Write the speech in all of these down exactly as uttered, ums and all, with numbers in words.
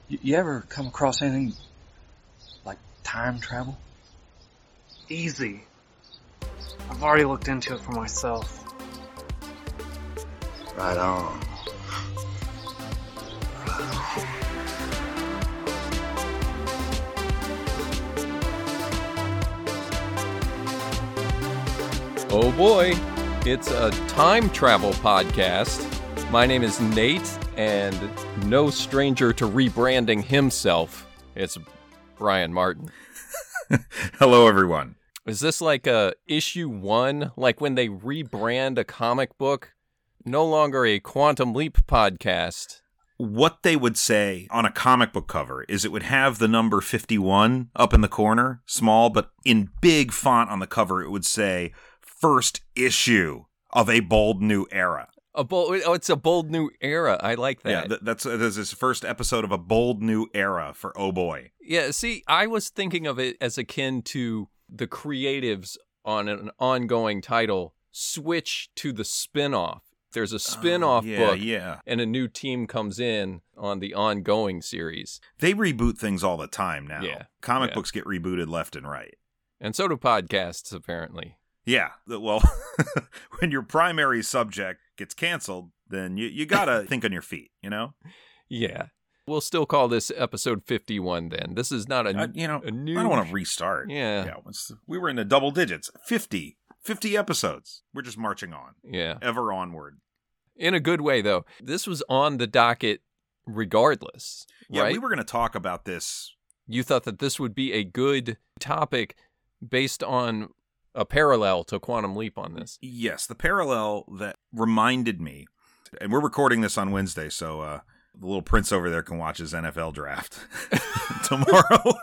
You, you ever come across anything like time travel? Easy. I've already looked into it for myself. Right on. Oh boy, it's a time travel podcast. My name is Nate, and no stranger to rebranding himself, it's Brian Martin. Hello, everyone. Is this like a issue one, like when they rebrand a comic book? No longer a Quantum Leap podcast. What they would say on a comic book cover is it would have the number fifty-one up in the corner, small, but in big font on the cover, it would say, first issue of a bold new era. A bold, oh, it's a bold new era. I like that. Yeah, th- that's, that's his first episode of a bold new era for Oh Boy. Yeah, see, I was thinking of it as akin to the creatives on an ongoing title switch to the spin-off. There's a spin-off oh, yeah, book, yeah. and a new team comes in on the ongoing series. They reboot things all the time now. Yeah, Comic yeah. books get rebooted left and right. And so do podcasts, apparently. Yeah, well, when your primary subject gets canceled, then you, you gotta think on your feet, you know? Yeah. We'll still call this episode fifty-one then. This is not a, uh, you know, a new... I don't want to restart. Yeah. yeah once, we were in the double digits. fifty. fifty episodes. We're just marching on. Yeah. Ever onward. In a good way, though. This was on the docket regardless, Yeah, right? we were going to talk about this. You thought that this would be a good topic based on a parallel to Quantum Leap on this. Yes, the parallel that reminded me, and we're recording this on Wednesday, so uh, the little prince over there can watch his N F L draft tomorrow.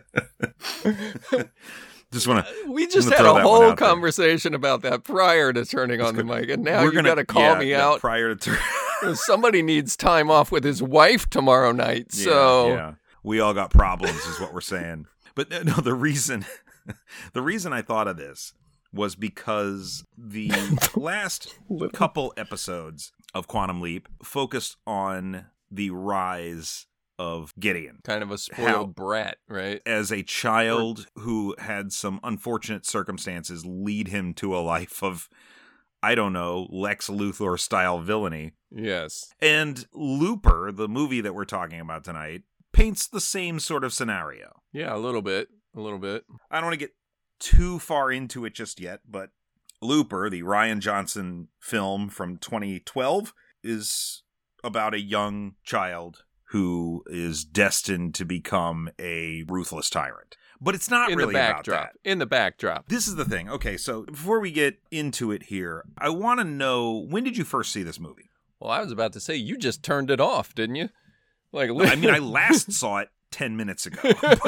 Just want to. We just had a whole conversation about that prior to turning on the mic, and now you got to call yeah, me yeah, out. Prior to tur- Somebody needs time off with his wife tomorrow night, so yeah, yeah. We all got problems, is what we're saying. But no, the reason, the reason I thought of this was because the last couple episodes of Quantum Leap focused on the rise of Gideon. Kind of a spoiled How, brat, right? As a child who had some unfortunate circumstances lead him to a life of, I don't know, Lex Luthor-style villainy. Yes. And Looper, the movie that we're talking about tonight, paints the same sort of scenario. Yeah, a little bit. A little bit. I don't want to get too far into it just yet, but Looper, the Rian Johnson film from twenty twelve, is about a young child who is destined to become a ruthless tyrant. But it's not in really the about backdrop. that. In the backdrop. This is the thing. Okay, so before we get into it here, I want to know, when did you first see this movie? Well, I was about to say, you just turned it off, didn't you? Like, I mean, I last saw it ten minutes ago.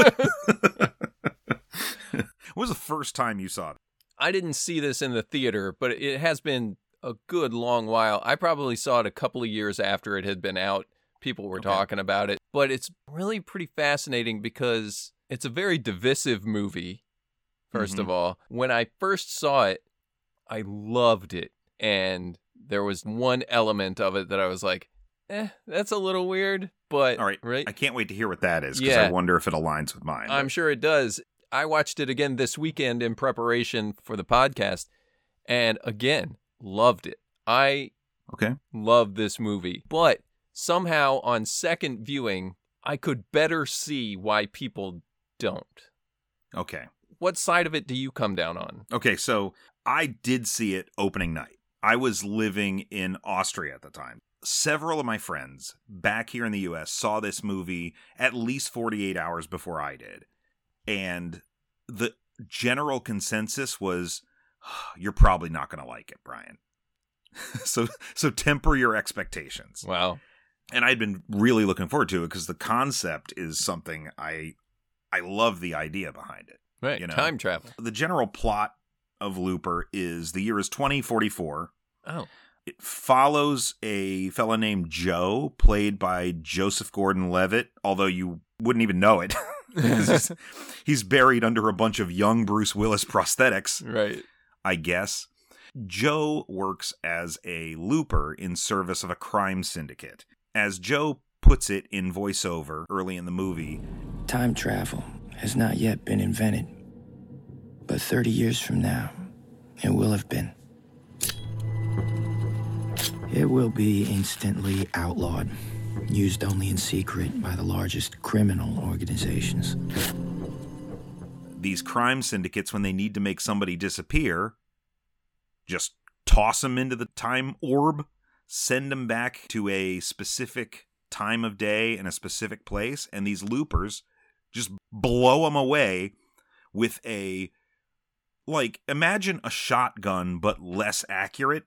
When was the first time you saw it? I didn't see this in the theater, but it has been a good long while. I probably saw it a couple of years after it had been out. People were okay. talking about it. But it's really pretty fascinating because it's a very divisive movie, first mm-hmm. of all. When I first saw it, I loved it. And there was one element of it that I was like, eh, that's a little weird. But all right, right? I can't wait to hear what that is because yeah. I wonder if it aligns with mine. I'm but. sure it does. I watched it again this weekend in preparation for the podcast. And again, loved it. I okay. love this movie. But somehow on second viewing, I could better see why people don't. Okay. What side of it do you come down on? Okay, so I did see it opening night. I was living in Austria at the time. Several of my friends back here in the U S saw this movie at least forty-eight hours before I did. And the general consensus was, oh, you're probably not going to like it, Brian. so so temper your expectations. Wow. And I'd been really looking forward to it because the concept is something I I love the idea behind it. Right, you know? Time travel. The general plot of Looper is the year is twenty forty-four. Oh. It follows a fella named Joe, played by Joseph Gordon-Levitt, although you wouldn't even know it. he's, he's buried under a bunch of young Bruce Willis prosthetics, right? I guess. Joe works as a looper in service of a crime syndicate. As Joe puts it in voiceover early in the movie. Time travel has not yet been invented, but thirty years from now, it will have been. It will be instantly outlawed, used only in secret by the largest criminal organizations. These crime syndicates, when they need to make somebody disappear, just toss them into the time orb, send them back to a specific time of day in a specific place, and these loopers just blow them away with a, like, imagine a shotgun but less accurate.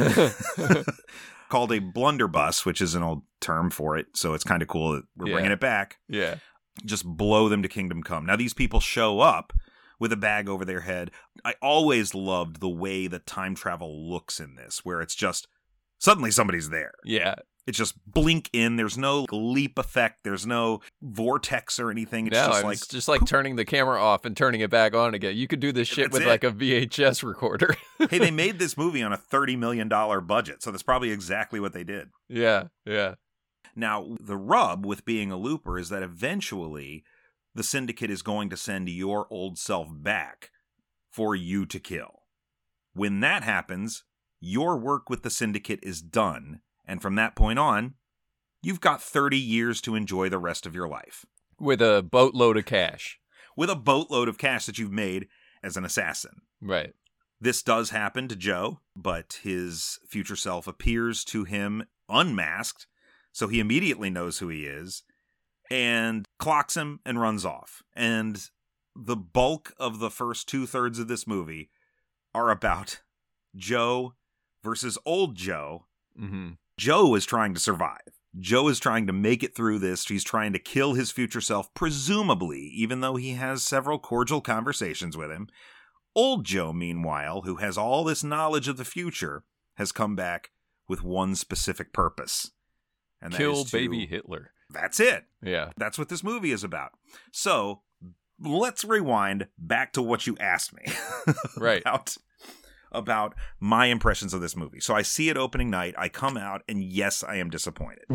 Called a blunderbuss, which is an old term for it, so it's kind of cool that we're Yeah. bringing it back. Yeah. Just blow them to kingdom come. Now, these people show up with a bag over their head. I always loved the way that time travel looks in this, where it's just suddenly somebody's there. Yeah. It's just blink in. There's no leap effect. There's no vortex or anything. It's no, just it's like just like turning the camera off and turning it back on again. You could do this shit That's with it. like a V H S recorder. hey, they made this movie on a thirty million dollars budget, so that's probably exactly what they did. Yeah, yeah. Now, the rub with being a looper is that eventually the syndicate is going to send your old self back for you to kill. When that happens, your work with the syndicate is done, and from that point on, you've got thirty years to enjoy the rest of your life. With a boatload of cash. With a boatload of cash that you've made as an assassin. Right. This does happen to Joe, but his future self appears to him unmasked, so he immediately knows who he is, and clocks him and runs off. And the bulk of the first two-thirds of this movie are about Joe versus old Joe. Mm-hmm. Joe is trying to survive. Joe is trying to make it through this. He's trying to kill his future self, presumably, even though he has several cordial conversations with him. Old Joe, meanwhile, who has all this knowledge of the future, has come back with one specific purpose. And that Kill is to- baby Hitler. That's it. Yeah. That's what this movie is about. So, let's rewind back to what you asked me. Right. about, about my impressions of this movie. So I see it opening night, I come out, and yes, I am disappointed.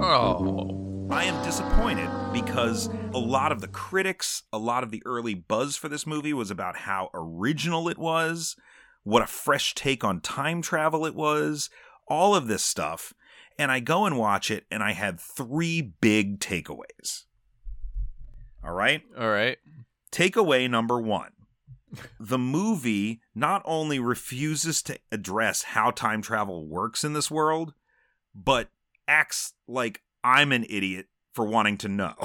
Oh. I am disappointed because a lot of the critics, a lot of the early buzz for this movie was about how original it was, what a fresh take on time travel it was, all of this stuff. And I go and watch it, and I had three big takeaways. All right? All right. Takeaway number one. The movie not only refuses to address how time travel works in this world, but acts like I'm an idiot for wanting to know.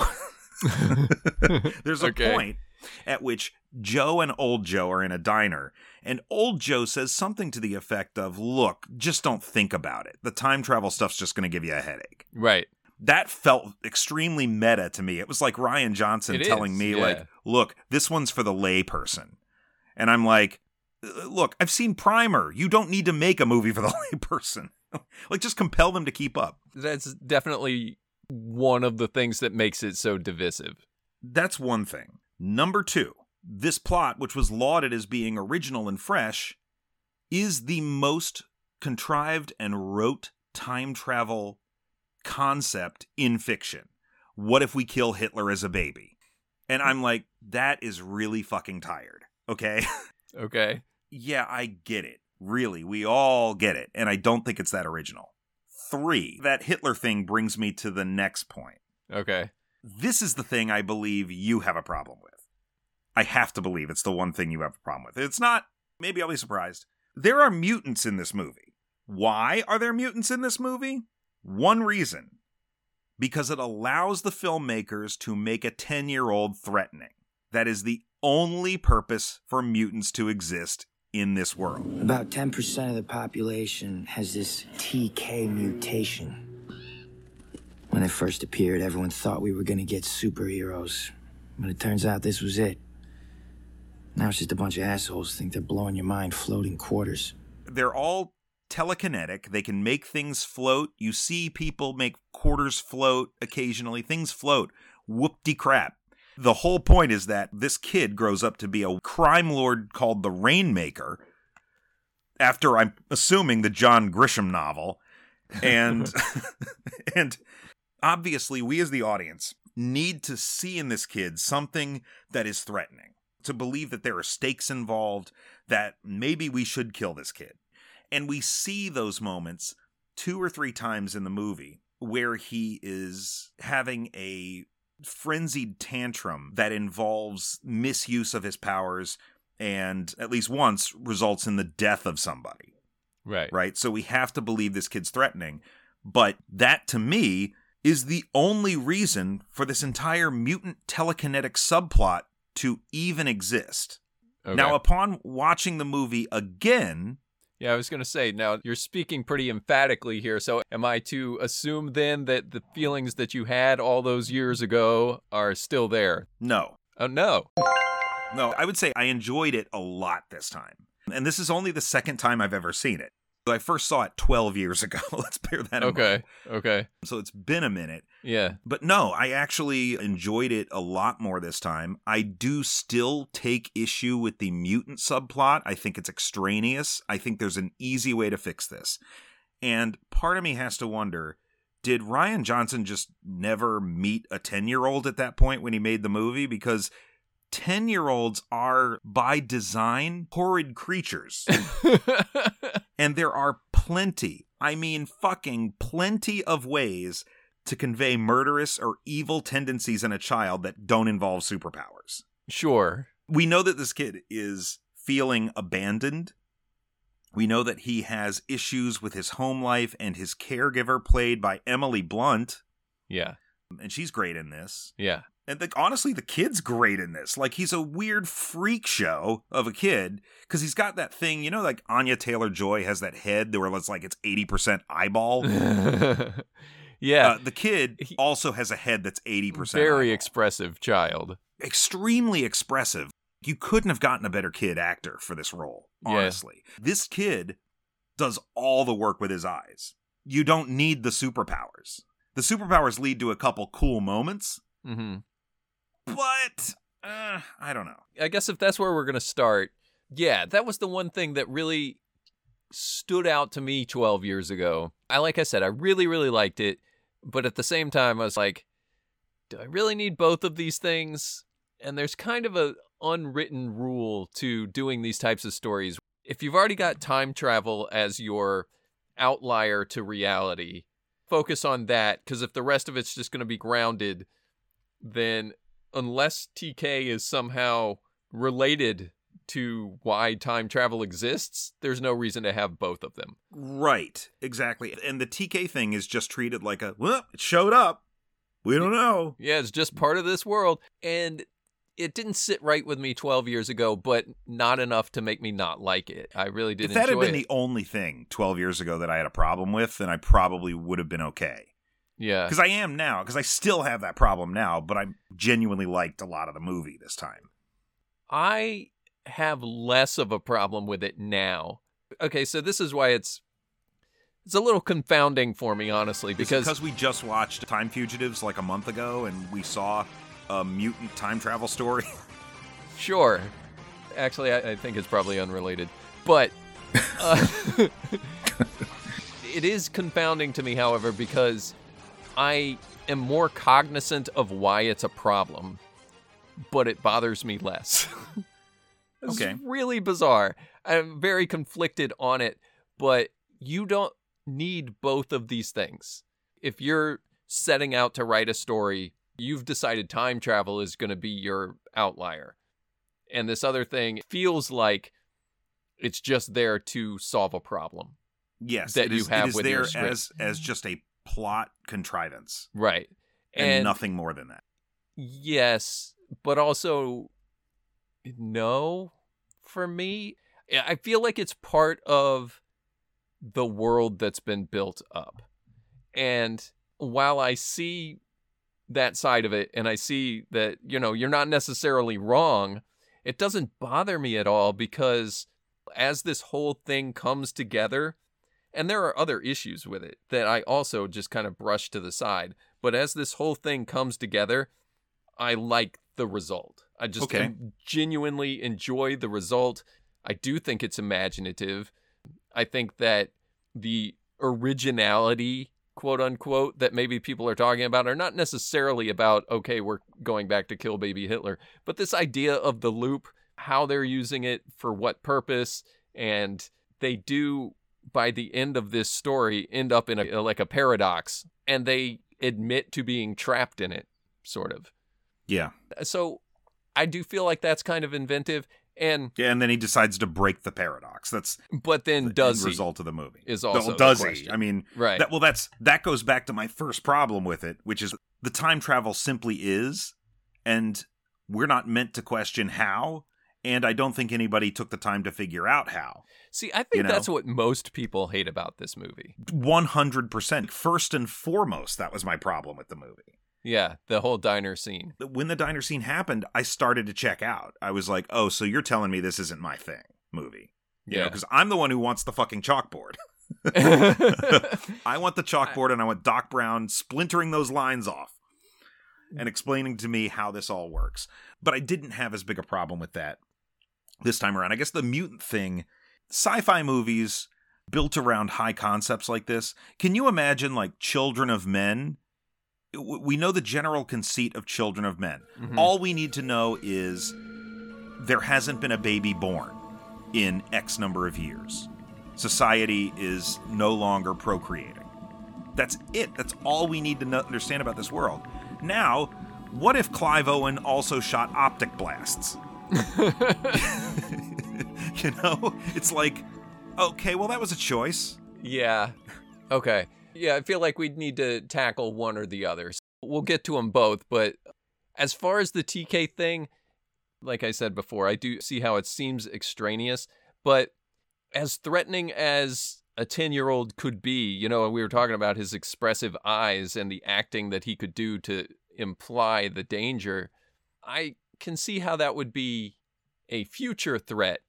There's a Okay. point at which Joe and old Joe are in a diner, and old Joe says something to the effect of, look, just don't think about it. The time travel stuff's just going to give you a headache. Right. That felt extremely meta to me. It was like Rian Johnson It telling is, me, yeah. like, look, this one's for the lay person. And I'm like, look, I've seen Primer. You don't need to make a movie for the lay person. Like, just compel them to keep up. That's definitely one of the things that makes it so divisive. That's one thing. Number two, this plot, which was lauded as being original and fresh, is the most contrived and rote time travel concept in fiction. What if we kill Hitler as a baby? And I'm like, that is really fucking tired. Okay? Okay. Yeah, I get it. Really, we all get it. And I don't think it's that original. Three, that Hitler thing brings me to the next point. Okay. This is the thing I believe you have a problem with. I have to believe it's the one thing you have a problem with. If it's not, maybe I'll be surprised. There are mutants in this movie. Why are there mutants in this movie? One reason. Because it allows the filmmakers to make a ten-year-old threatening. That is the only purpose for mutants to exist in this world. About ten percent of the population has this T K mutation. When it first appeared, everyone thought we were gonna get superheroes. But it turns out this was it. Now it's just a bunch of assholes think they're blowing your mind floating quarters. They're all telekinetic. They can make things float. You see people make quarters float occasionally. Things float. Whoop-de-crap. The whole point is that this kid grows up to be a crime lord called the Rainmaker, after, I'm assuming, the John Grisham novel. And and Obviously, we as the audience need to see in this kid something that is threatening, to believe that there are stakes involved, that maybe we should kill this kid. And we see those moments two or three times in the movie where he is having a frenzied tantrum that involves misuse of his powers and at least once results in the death of somebody. Right. Right? So we have to believe this kid's threatening. But that, to me, is the only reason for this entire mutant telekinetic subplot to even exist. Okay. Now, upon watching the movie again... Yeah, I was going to say, now you're speaking pretty emphatically here, so am I to assume then that the feelings that you had all those years ago are still there? No. Oh, no. No, I would say I enjoyed it a lot this time. And this is only the second time I've ever seen it. I first saw it twelve years ago. Let's bear that in okay. mind. Okay. So it's been a minute. Yeah. But no, I actually enjoyed it a lot more this time. I do still take issue with the mutant subplot. I think it's extraneous. I think there's an easy way to fix this. And part of me has to wonder, did Rian Johnson just never meet a ten-year-old at that point when he made the movie? Because ten-year-olds are, by design, horrid creatures. And there are plenty, I mean fucking plenty of ways to convey murderous or evil tendencies in a child that don't involve superpowers. Sure. We know that this kid is feeling abandoned. We know that he has issues with his home life and his caregiver, played by Emily Blunt. Yeah. And she's great in this. Yeah. And the, honestly, the kid's great in this. Like, he's a weird freak show of a kid, because he's got that thing, you know, like Anya Taylor-Joy has that head where it's like it's eighty percent eyeball. Yeah. Uh, the kid also has a head that's eighty percent Very eyeball. expressive child. Extremely expressive. You couldn't have gotten a better kid actor for this role, honestly. Yeah. This kid does all the work with his eyes. You don't need the superpowers. The superpowers lead to a couple cool moments. Mm-hmm. But, uh, I don't know. I guess if that's where we're going to start, yeah, that was the one thing that really stood out to me twelve years ago. I, like I said, I really, really liked it. But at the same time, I was like, do I really need both of these things? And there's kind of a unwritten rule to doing these types of stories. If you've already got time travel as your outlier to reality, focus on that. Because if the rest of it's just going to be grounded, then unless T K is somehow related to why time travel exists, there's no reason to have both of them. Right, exactly. And the T K thing is just treated like a, well, it showed up. We don't know. Yeah, it's just part of this world. And it didn't sit right with me twelve years ago, but not enough to make me not like it. I really did enjoy it. If that had been it. the only thing twelve years ago that I had a problem with, then I probably would have been okay. Yeah. Because I am now, because I still have that problem now, but I genuinely liked a lot of the movie this time. I have less of a problem with it now. Okay, so this is why it's it's a little confounding for me, honestly, because... because we just watched Time Fugitives like a month ago, and we saw a mutant time travel story. Sure. Actually, I, I think it's probably unrelated. But uh, it is confounding to me, however, because I am more cognizant of why it's a problem, but it bothers me less. It's okay. really bizarre. I'm very conflicted on it, but you don't need both of these things. If you're setting out to write a story, you've decided time travel is going to be your outlier. And this other thing feels like it's just there to solve a problem. Yes, that it you is, have it is with there your script. as as just a plot contrivance. Right. And, And nothing more than that. yes, but also no for me. I feel like it's part of the world that's been built up. And while I see that side of it, and I see that, you know, you're not necessarily wrong, it doesn't bother me at all, because as this whole thing comes together, and there are other issues with it that I also just kind of brush to the side, but as this whole thing comes together, I like the result. I just Okay. genuinely enjoy the result. I do think it's imaginative. I think that the originality, quote unquote, that maybe people are talking about are not necessarily about, okay, we're going back to kill baby Hitler, but this idea of the loop, how they're using it for what purpose. And they do, by the end of this story, end up in a, like a paradox, and they admit to being trapped in it, sort of. Yeah. So I do feel like that's kind of inventive. And yeah, and then he decides to break the paradox. That's but then the does end he result of the movie. Is also well, does the he? question. I mean, right. That, well, that's that goes back to my first problem with it, which is the time travel simply is, and we're not meant to question how. And I don't think anybody took the time to figure out how. See, I think you know? that's what most people hate about this movie. one hundred percent. First and foremost, that was my problem with the movie. Yeah, the whole diner scene. When the diner scene happened, I started to check out. I was like, oh, so you're telling me this isn't my thing, movie. You yeah. Because I'm the one who wants the fucking chalkboard. I want the chalkboard, and I want Doc Brown splintering those lines off and explaining to me how this all works. But I didn't have as big a problem with that this time around. I guess the mutant thing, sci-fi movies built around high concepts like this. Can you imagine, like, Children of Men? We know the general conceit of Children of Men. Mm-hmm. All we need to know is there hasn't been a baby born in X number of years. Society is no longer procreating. That's it. That's all we need to know, understand about this world. Now, what if Clive Owen also shot optic blasts? You know? It's like, okay, well, that was a choice. Yeah. Okay. Yeah, I feel like we'd need to tackle one or the other. We'll get to them both, but as far as the T K thing, like I said before, I do see how it seems extraneous, but as threatening as a ten-year-old could be, you know, we were talking about his expressive eyes and the acting that he could do to imply the danger, I can see how that would be a future threat.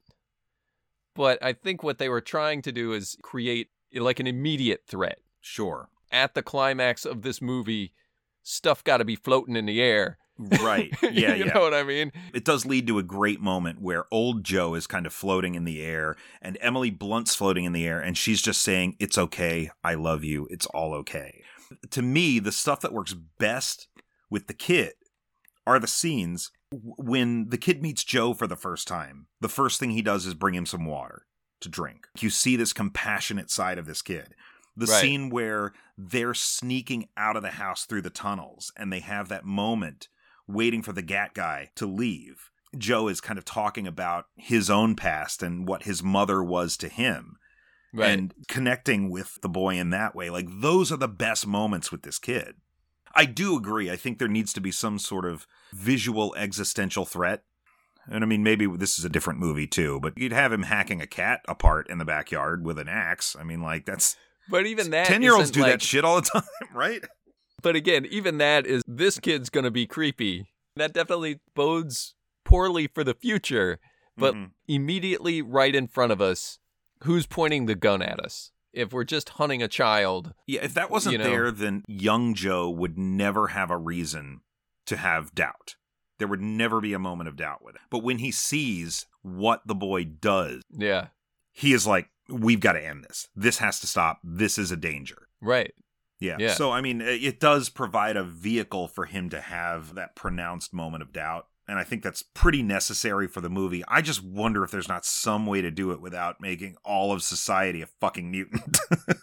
But I think what they were trying to do is create like an immediate threat. Sure. At the climax of this movie, stuff got to be floating in the air. Right. Yeah, you yeah. know what I mean? It does lead to a great moment where old Joe is kind of floating in the air and Emily Blunt's floating in the air and she's just saying, it's okay, I love you, it's all okay. To me, the stuff that works best with the kid are the scenes when the kid meets Joe for the first time. The first thing he does is bring him some water to drink. You see this compassionate side of this kid. The right. scene where they're sneaking out of the house through the tunnels and they have that moment waiting for the Gat guy to leave. Joe is kind of talking about his own past and what his mother was to him. Right. And connecting with the boy in that way. Like, those are the best moments with this kid. I do agree. I think there needs to be some sort of visual existential threat. And I mean, maybe this is a different movie too, but you'd have him hacking a cat apart in the backyard with an axe. I mean, like, that's... But even that ten-year-olds do like, that shit all the time, right? But again, even that is, this kid's going to be creepy. That definitely bodes poorly for the future. But mm-hmm. immediately right in front of us, who's pointing the gun at us? If we're just hunting a child. Yeah, if that wasn't you know, there, then young Joe would never have a reason to have doubt. There would never be a moment of doubt with it. But when he sees what the boy does, yeah, he is like, we've got to end this. This has to stop. This is a danger. Right. Yeah. yeah. So, I mean, it does provide a vehicle for him to have that pronounced moment of doubt. And I think that's pretty necessary for the movie. I just wonder if there's not some way to do it without making all of society a fucking mutant.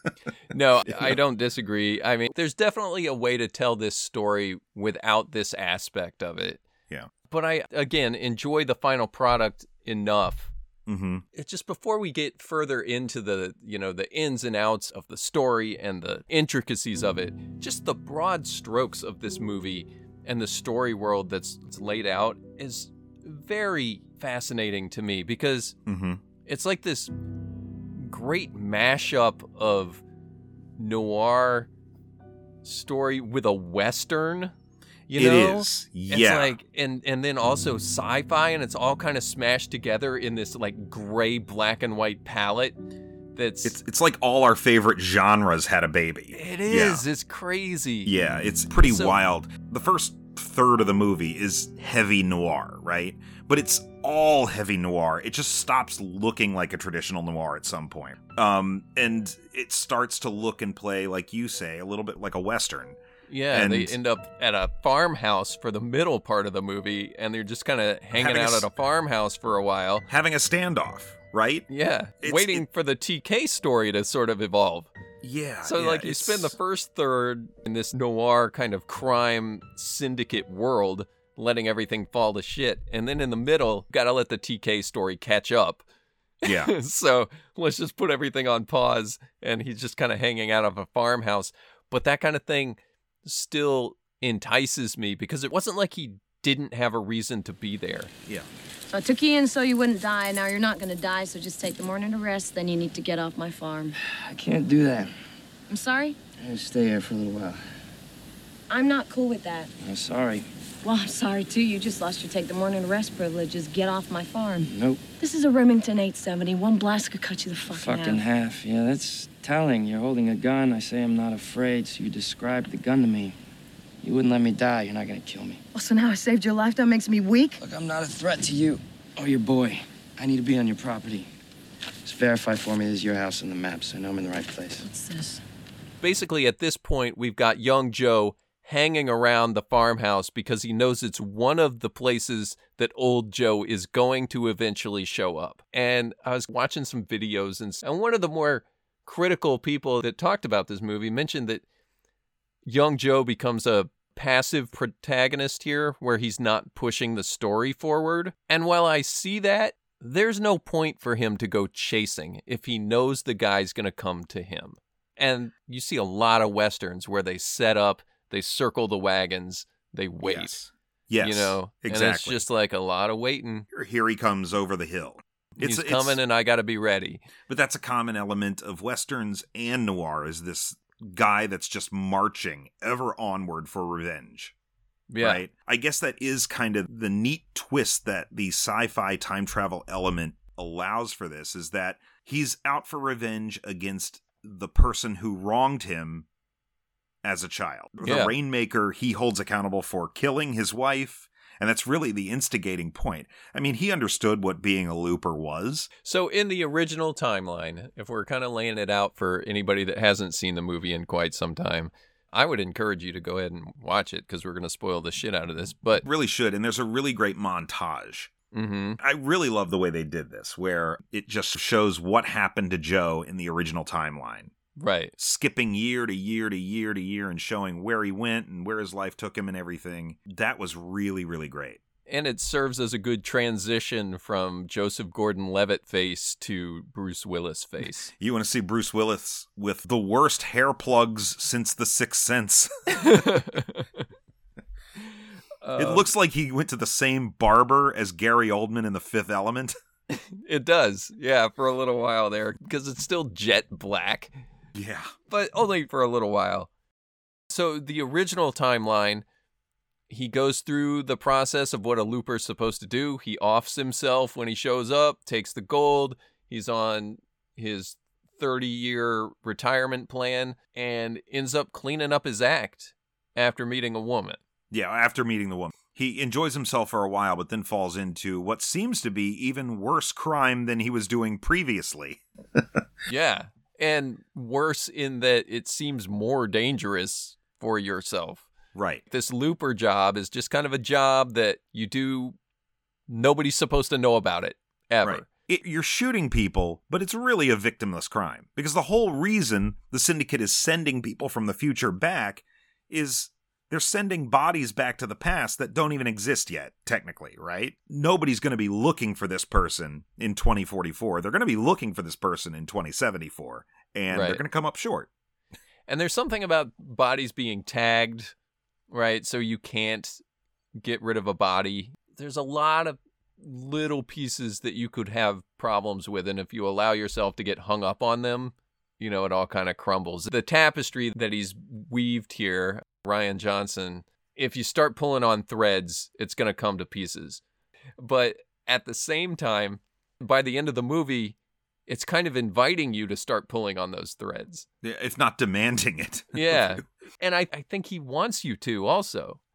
No, I don't disagree. I mean, there's definitely a way to tell this story without this aspect of it. Yeah. But I, again, enjoy the final product enough. Mm-hmm. It's just before we get further into the, you know, the ins and outs of the story and the intricacies of it, just the broad strokes of this movie and the story world that's, that's laid out is very fascinating to me because mm-hmm. it's like this great mashup of noir story with a Western. You know? It is, yeah. It's like, and, and then also sci-fi, and it's all kind of smashed together in this like gray black and white palette. That's it's it's like all our favorite genres had a baby. It is. Yeah. It's crazy. Yeah, it's pretty so, wild. The first third of the movie is heavy noir, right? But it's all heavy noir. It just stops looking like a traditional noir at some point. Um, and it starts to look and play, like you say, a little bit like a Western. Yeah, and they end up at a farmhouse for the middle part of the movie, and they're just kind of hanging out a, at a farmhouse for a while. Having a standoff, right? Yeah, It's, waiting it, for the T K story to sort of evolve. Yeah. So, yeah, like, you it's... spend the first third in this noir kind of crime syndicate world, letting everything fall to shit. And then in the middle, gotta let the T K story catch up. Yeah. So let's just put everything on pause, and he's just kind of hanging out of a farmhouse. But that kind of thing still entices me because it wasn't like he didn't have a reason to be there. Yeah. I took you in so you wouldn't die. Now you're not going to die, so just take the morning to rest. Then you need to get off my farm. I can't do that. I'm sorry? I'm gonna stay here for a little while. I'm not cool with that. I'm sorry. Well, I'm sorry, too. You just lost your take the morning to rest privileges. Get off my farm. Nope. This is a Remington eight seventy. One blast could cut you the fucking, Fucking half. half. Yeah, that's telling. You're holding a gun. I say I'm not afraid, so you described the gun to me. You wouldn't let me die. You're not gonna kill me. Oh, so now I saved your life? That makes me weak? Look, I'm not a threat to you or your boy. I need to be on your property. Just verify for me this is your house on the map so I know I'm in the right place. What's this? Basically, at this point, we've got young Joe hanging around the farmhouse because he knows it's one of the places that old Joe is going to eventually show up. And I was watching some videos, and, and one of the more critical people that talked about this movie mentioned that young Joe becomes a passive protagonist here where he's not pushing the story forward. And while I see that, there's no point for him to go chasing if he knows the guy's going to come to him. And you see a lot of Westerns where they set up, they circle the wagons, they wait. Yes. Yes, you know, exactly. And it's just like a lot of waiting. Here he comes over the hill. He's It's, coming it's, and I got to be ready. But that's a common element of Westerns and noir, is this guy that's just marching ever onward for revenge. Yeah. Right? I guess that is kind of the neat twist that the sci-fi time travel element allows for this, is that he's out for revenge against the person who wronged him as a child. Yeah. The Rainmaker he holds accountable for killing his wife, and that's really the instigating point. I mean, he understood what being a looper was. So in the original timeline, if we're kind of laying it out for anybody that hasn't seen the movie in quite some time, I would encourage you to go ahead and watch it because we're going to spoil the shit out of this. But Really should, and there's a really great montage. mm-hmm. I really love the way they did this, where it just shows what happened to Joe in the original timeline. Right. Skipping year to year to year to year and showing where he went and where his life took him and everything. That was really, really great. And it serves as a good transition from Joseph Gordon-Levitt face to Bruce Willis face. You want to see Bruce Willis with the worst hair plugs since The Sixth Sense. uh, It looks like he went to the same barber as Gary Oldman in The Fifth Element. It does. Yeah, for a little while there because it's still jet black. Yeah. But only for a little while. So the original timeline, he goes through the process of what a looper's supposed to do. He offs himself when he shows up, takes the gold. He's on his thirty-year retirement plan and ends up cleaning up his act after meeting a woman. Yeah, after meeting the woman. He enjoys himself for a while, but then falls into what seems to be even worse crime than he was doing previously. Yeah. And worse in that it seems more dangerous for yourself. Right. This looper job is just kind of a job that you do. Nobody's supposed to know about it, ever. Right. It, you're shooting people, but it's really a victimless crime. Because the whole reason the Syndicate is sending people from the future back is they're sending bodies back to the past that don't even exist yet, technically, right? Nobody's going to be looking for this person in twenty forty-four. They're going to be looking for this person in twenty seventy-four, and Right. they're going to come up short. And there's something about bodies being tagged, right? So you can't get rid of a body. There's a lot of little pieces that you could have problems with, and if you allow yourself to get hung up on them, you know, it all kind of crumbles. The tapestry that he's weaved here, Rian Johnson, if you start pulling on threads, it's going to come to pieces. But at the same time, by the end of the movie, it's kind of inviting you to start pulling on those threads. If not demanding it. Yeah. And I, I think he wants you to also.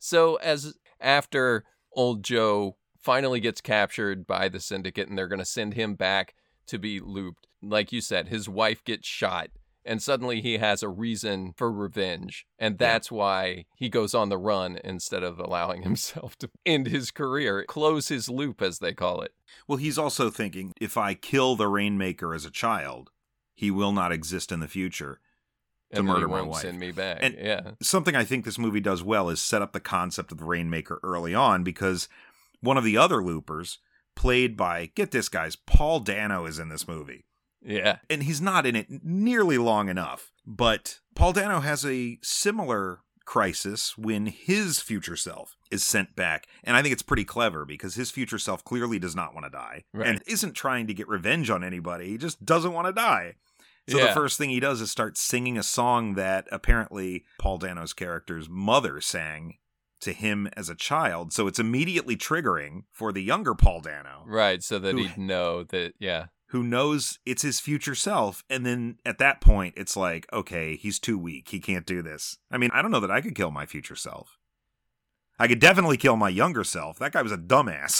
So as after old Joe finally gets captured by the syndicate and they're going to send him back to be looped, like you said, his wife gets shot. And suddenly he has a reason for revenge. And that's yeah. why he goes on the run instead of allowing himself to end his career, close his loop, as they call it. Well, he's also thinking, if I kill the Rainmaker as a child, he will not exist in the future to and murder he my won't wife. Send me back. And yeah. something I think this movie does well is set up the concept of the Rainmaker early on, because one of the other loopers, played by, get this, guys, Paul Dano is in this movie. Yeah. And he's not in it nearly long enough. But Paul Dano has a similar crisis when his future self is sent back. And I think it's pretty clever because his future self clearly does not want to die. Right. And isn't trying to get revenge on anybody. He just doesn't want to die. So yeah. the first thing he does is start singing a song that apparently Paul Dano's character's mother sang to him as a child. So it's immediately triggering for the younger Paul Dano. Right. So that who, he'd know that, yeah. who knows it's his future self. And then at that point, it's like, okay, he's too weak. He can't do this. I mean, I don't know that I could kill my future self. I could definitely kill my younger self. That guy was a dumbass.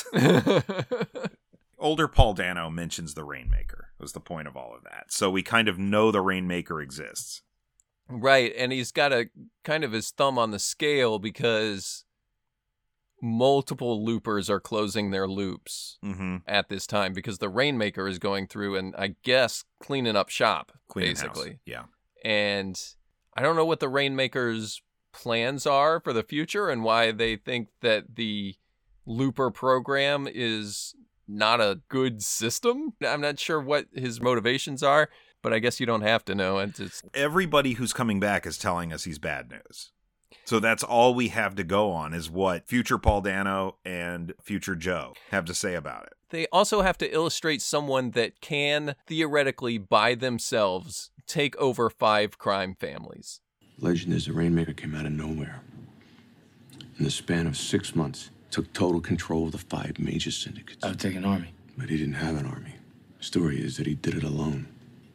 Older Paul Dano mentions the Rainmaker, was the point of all of that. So we kind of know the Rainmaker exists. Right. And he's got a kind of his thumb on the scale because multiple loopers are closing their loops mm-hmm. at this time because the Rainmaker is going through and I guess cleaning up shop, Cleaning basically. House. Yeah. And I don't know what the Rainmaker's plans are for the future and why they think that the looper program is not a good system. I'm not sure what his motivations are, but I guess you don't have to know. It's just... Everybody who's coming back is telling us he's bad news. So that's all we have to go on is what future Paul Dano and future Joe have to say about it. They also have to illustrate someone that can theoretically by themselves take over five crime families. Legend is the Rainmaker came out of nowhere. In the span of six months, took total control of the five major syndicates. I would take an army. But he didn't have an army. The story is that he did it alone.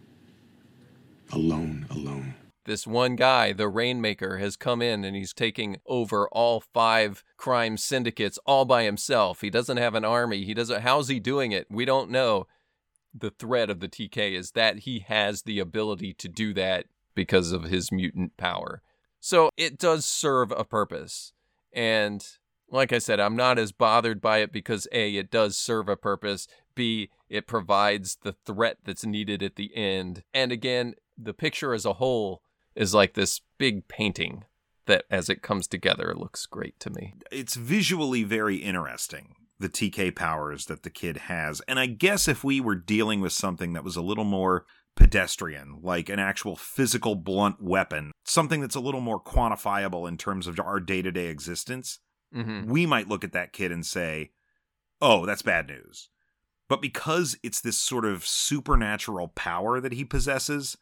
Alone, alone. This one guy, the Rainmaker, has come in and he's taking over all five crime syndicates all by himself. He doesn't have an army. He doesn't. How's he doing it? We don't know. The threat of the T K is that he has the ability to do that because of his mutant power. So it does serve a purpose. And like I said, I'm not as bothered by it because A, it does serve a purpose. B, it provides the threat that's needed at the end. And again, the picture as a whole is like this big painting that as it comes together looks great to me. It's visually very interesting, the T K powers that the kid has. And I guess if we were dealing with something that was a little more pedestrian, like an actual physical blunt weapon, something that's a little more quantifiable in terms of our day-to-day existence, mm-hmm. we might look at that kid and say, oh, that's bad news. But because it's this sort of supernatural power that he possesses,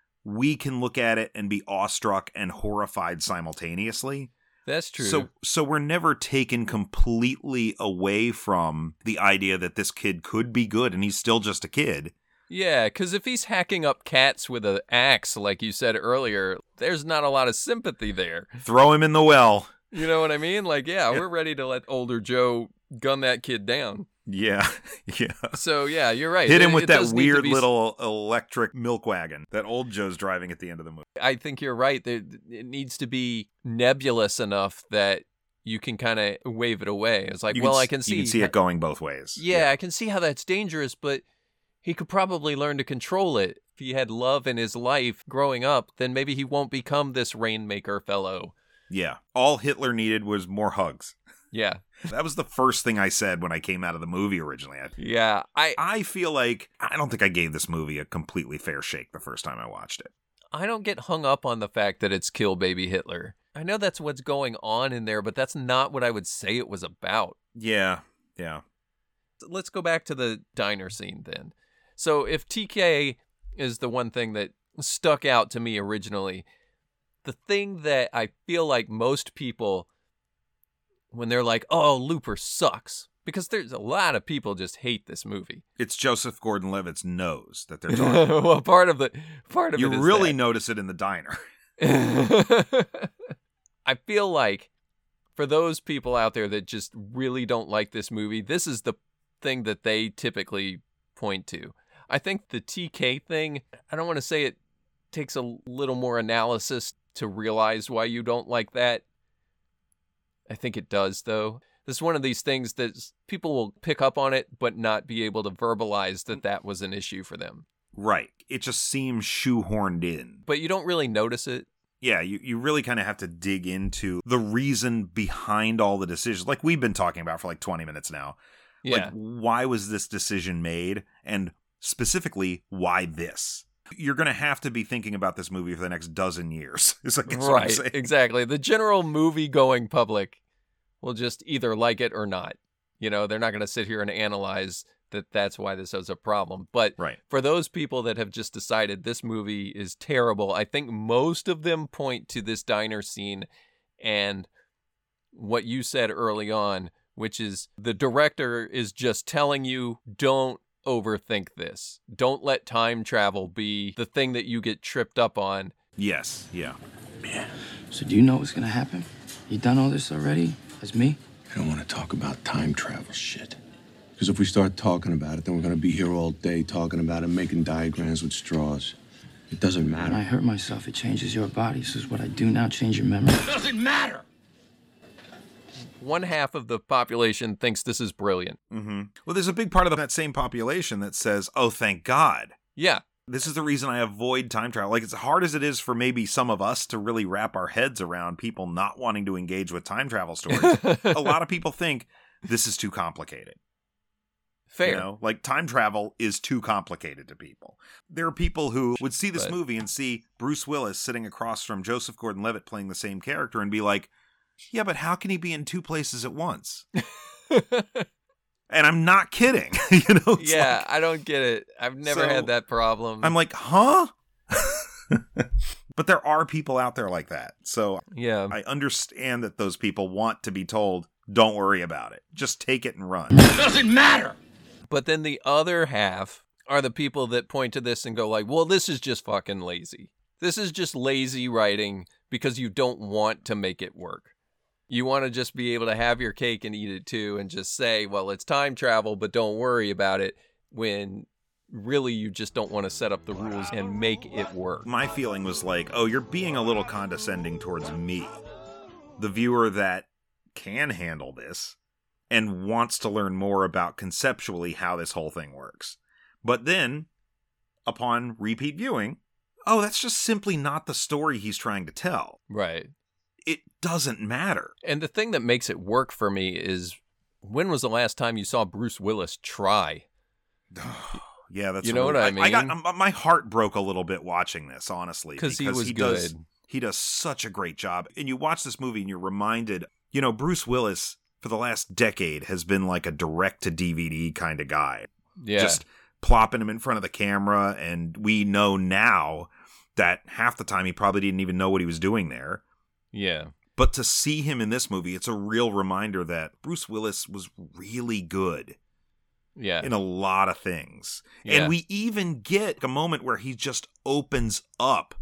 we can look at it and be awestruck and horrified simultaneously. That's true. So so we're never taken completely away from the idea that this kid could be good and he's still just a kid. Yeah, because if he's hacking up cats with an axe, like you said earlier, there's not a lot of sympathy there. Throw him in the well. You know what I mean? Like, yeah, we're ready to let older Joe gun that kid down. Yeah, yeah. So, yeah, you're right. Hit him it, with it that weird be... little electric milk wagon that old Joe's driving at the end of the movie. I think you're right. It needs to be nebulous enough that you can kind of wave it away. It's like, you well, can, I can see... You can see it going both ways. Yeah, yeah, I can see how that's dangerous, but he could probably learn to control it. If he had love in his life growing up, then maybe he won't become this Rainmaker fellow. Yeah. All Hitler needed was more hugs. Yeah. That was the first thing I said when I came out of the movie originally. Yeah. I I feel like I don't think I gave this movie a completely fair shake the first time I watched it. I don't get hung up on the fact that it's Kill Baby Hitler. I know that's what's going on in there, but that's not what I would say it was about. Yeah. Yeah. Let's go back to the diner scene then. So if T K is the one thing that stuck out to me originally, the thing that I feel like most people, when they're like, oh, Looper sucks, because there's a lot of people just hate this movie. It's Joseph Gordon-Levitt's nose that they're talking about. Well, part of the part of you it is really that. notice it in the diner. I feel like for those people out there that just really don't like this movie, this is the thing that they typically point to. I think the T K thing, I don't want to say it takes a little more analysis to realize why you don't like that. I think it does, though. This is one of these things that people will pick up on it, but not be able to verbalize that that was an issue for them. Right. It just seems shoehorned in. But you don't really notice it. Yeah, you, you really kind of have to dig into the reason behind all the decisions. Like we've been talking about for like twenty minutes now. Yeah. Like, why was this decision made? And specifically, why this? You're going to have to be thinking about this movie for the next dozen years. Is like, that's what I'm Right, saying. exactly. The general movie-going public will just either like it or not. You know, they're not going to sit here and analyze that that's why this is a problem. But Right. for those people that have just decided this movie is terrible, I think most of them point to this diner scene and what you said early on, which is the director is just telling you, don't overthink this. Don't let time travel be the thing that you get tripped up on. Yes, yeah. Yeah. So do you know what's gonna happen? You done all this already? As me? I don't want to talk about time travel shit. Because if we start talking about it, then we're going to be here all day talking about it, making diagrams with straws. It doesn't matter. When I hurt myself, it changes your body. So is what I do now change your memory? doesn't matter! One half of the population thinks this is brilliant. Mm-hmm. Well, there's a big part of that same population that says, oh, thank God. Yeah. This is the reason I avoid time travel. Like, as hard as it is for maybe some of us to really wrap our heads around people not wanting to engage with time travel stories, a lot of people think this is too complicated. Fair. You know, like time travel is too complicated to people. There are people who would see this But- movie and see Bruce Willis sitting across from Joseph Gordon-Levitt playing the same character and be like, yeah, but how can he be in two places at once? And I'm not kidding. you know, it's yeah, like- I don't get it. I've never So, had that problem. I'm like, huh? But there are people out there like that. So yeah. I understand that those people want to be told, don't worry about it. Just take it and run. doesn't matter! But then the other half are the people that point to this and go like, well, this is just fucking lazy. This is just lazy writing because you don't want to make it work. You want to just be able to have your cake and eat it too and just say, well, it's time travel, but don't worry about it, when really you just don't want to set up the rules and make it work. My feeling was like, oh, you're being a little condescending towards me, the viewer that can handle this and wants to learn more about conceptually how this whole thing works. But then, upon repeat viewing, oh, that's just simply not the story he's trying to tell. Right. It doesn't matter. And the thing that makes it work for me is, when was the last time you saw Bruce Willis try? Yeah, that's You know really- what I mean? I got my heart broke a little bit watching this, honestly, Because he was does good. he does such a great job. And you watch this movie and you're reminded, you know, Bruce Willis for the last decade has been like a direct to D V D kind of guy. Yeah. Just plopping him in front of the camera, and we know now that half the time he probably didn't even know what he was doing there. Yeah. But to see him in this movie, it's a real reminder that Bruce Willis was really good Yeah. in a lot of things. Yeah. And we even get a moment where he just opens up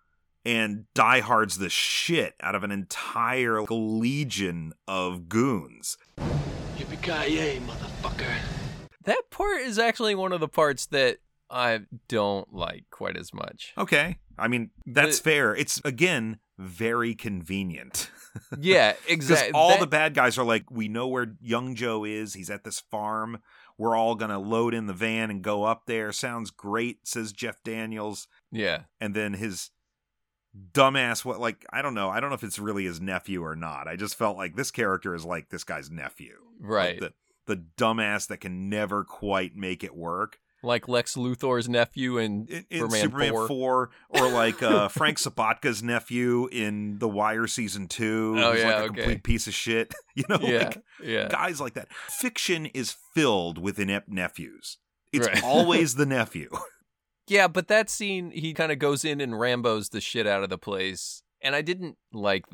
and diehards the shit out of an entire legion of goons. Yippee-ki-yay, motherfucker. That part is actually one of the parts that I don't like quite as much. Okay. I mean, that's The- fair. It's, again, very convenient. Yeah, Because exactly. all the bad guys are like, we know where young Joe is. He's at this farm. We're all going to load in the van and go up there. Sounds great, says Jeff Daniels. Yeah. And then his dumbass, what, like, I don't know. I don't know if it's really his nephew or not. I just felt like this character is like this guy's nephew. Right. Like the, the dumbass that can never quite make it work. Like Lex Luthor's nephew in, In, in Superman, Superman four. four, or like uh, Frank Sabatka's nephew in The Wire season two, Oh, who's yeah, like a okay. complete piece of shit. You know, Yeah, like yeah. guys like that. Fiction is filled with inept nephews. It's Right. always the nephew. Yeah, but that scene, he kind of goes in and Rambos the shit out of the place. And I didn't like that.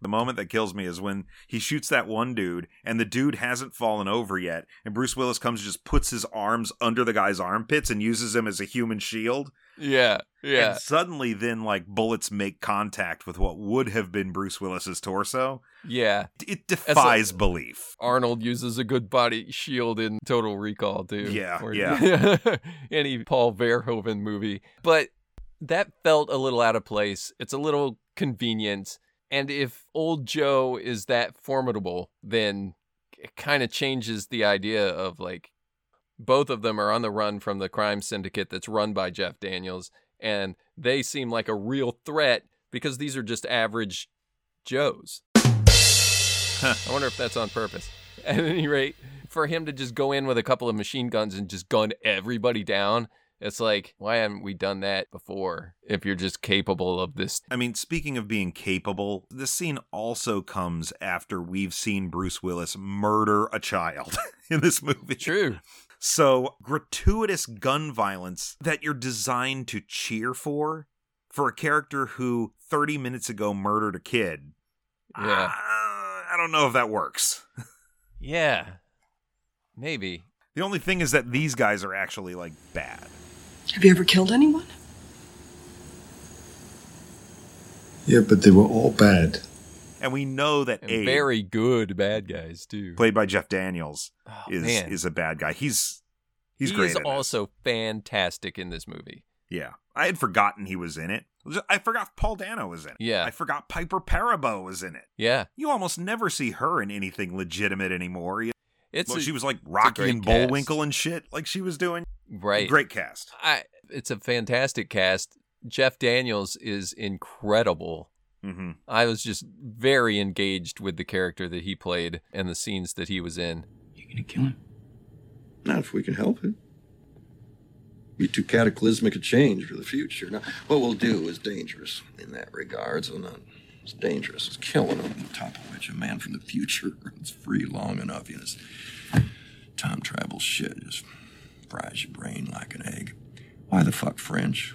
The moment that kills me is when he shoots that one dude and the dude hasn't fallen over yet. And Bruce Willis comes and just puts his arms under the guy's armpits and uses him as a human shield. Yeah, yeah. And suddenly then like bullets make contact with what would have been Bruce Willis's torso. Yeah. It defies like, belief. Arnold uses a good body shield in Total Recall too. Yeah, or, yeah. Any Paul Verhoeven movie. But that felt a little out of place. It's a little convenient. And if old Joe is that formidable, then it kind of changes the idea of like both of them are on the run from the crime syndicate that's run by Jeff Daniels. And they seem like a real threat because these are just average Joes. I wonder if that's on purpose. At any rate, for him to just go in with a couple of machine guns and just gun everybody down, it's like, why haven't we done that before if you're just capable of this? I mean, speaking of being capable, this scene also comes after we've seen Bruce Willis murder a child in this movie. True. So, gratuitous gun violence that you're designed to cheer for, for a character who thirty minutes ago murdered a kid. Yeah. Uh, I don't know if that works. Yeah. Maybe. The only thing is that these guys are actually, like, bad. Have you ever killed anyone? Yeah, but they were all bad. And we know that And Abe, very good bad guys, too. played by Jeff Daniels, Oh, is man. is a bad guy. He's he's he great is in this. also fantastic in this movie. Yeah. I had forgotten he was in it. I forgot Paul Dano was in it. Yeah. I forgot Piper Perabo was in it. Yeah. You almost never see her in anything legitimate anymore. You- It's well, a, she was like Rocky great and cast. Bullwinkle and shit like she was doing. right. Great cast. I, it's a fantastic cast. Jeff Daniels is incredible. Mm-hmm. I was just very engaged with the character that he played and the scenes that he was in. You gonna kill him? Not if we can help it. Be too cataclysmic a change for the future. Now, what we'll do is dangerous in that regard, so not as dangerous as killing him, on top of which a man from the future runs free long enough, you know, this time travel shit just fries your brain like an egg. Why the fuck French?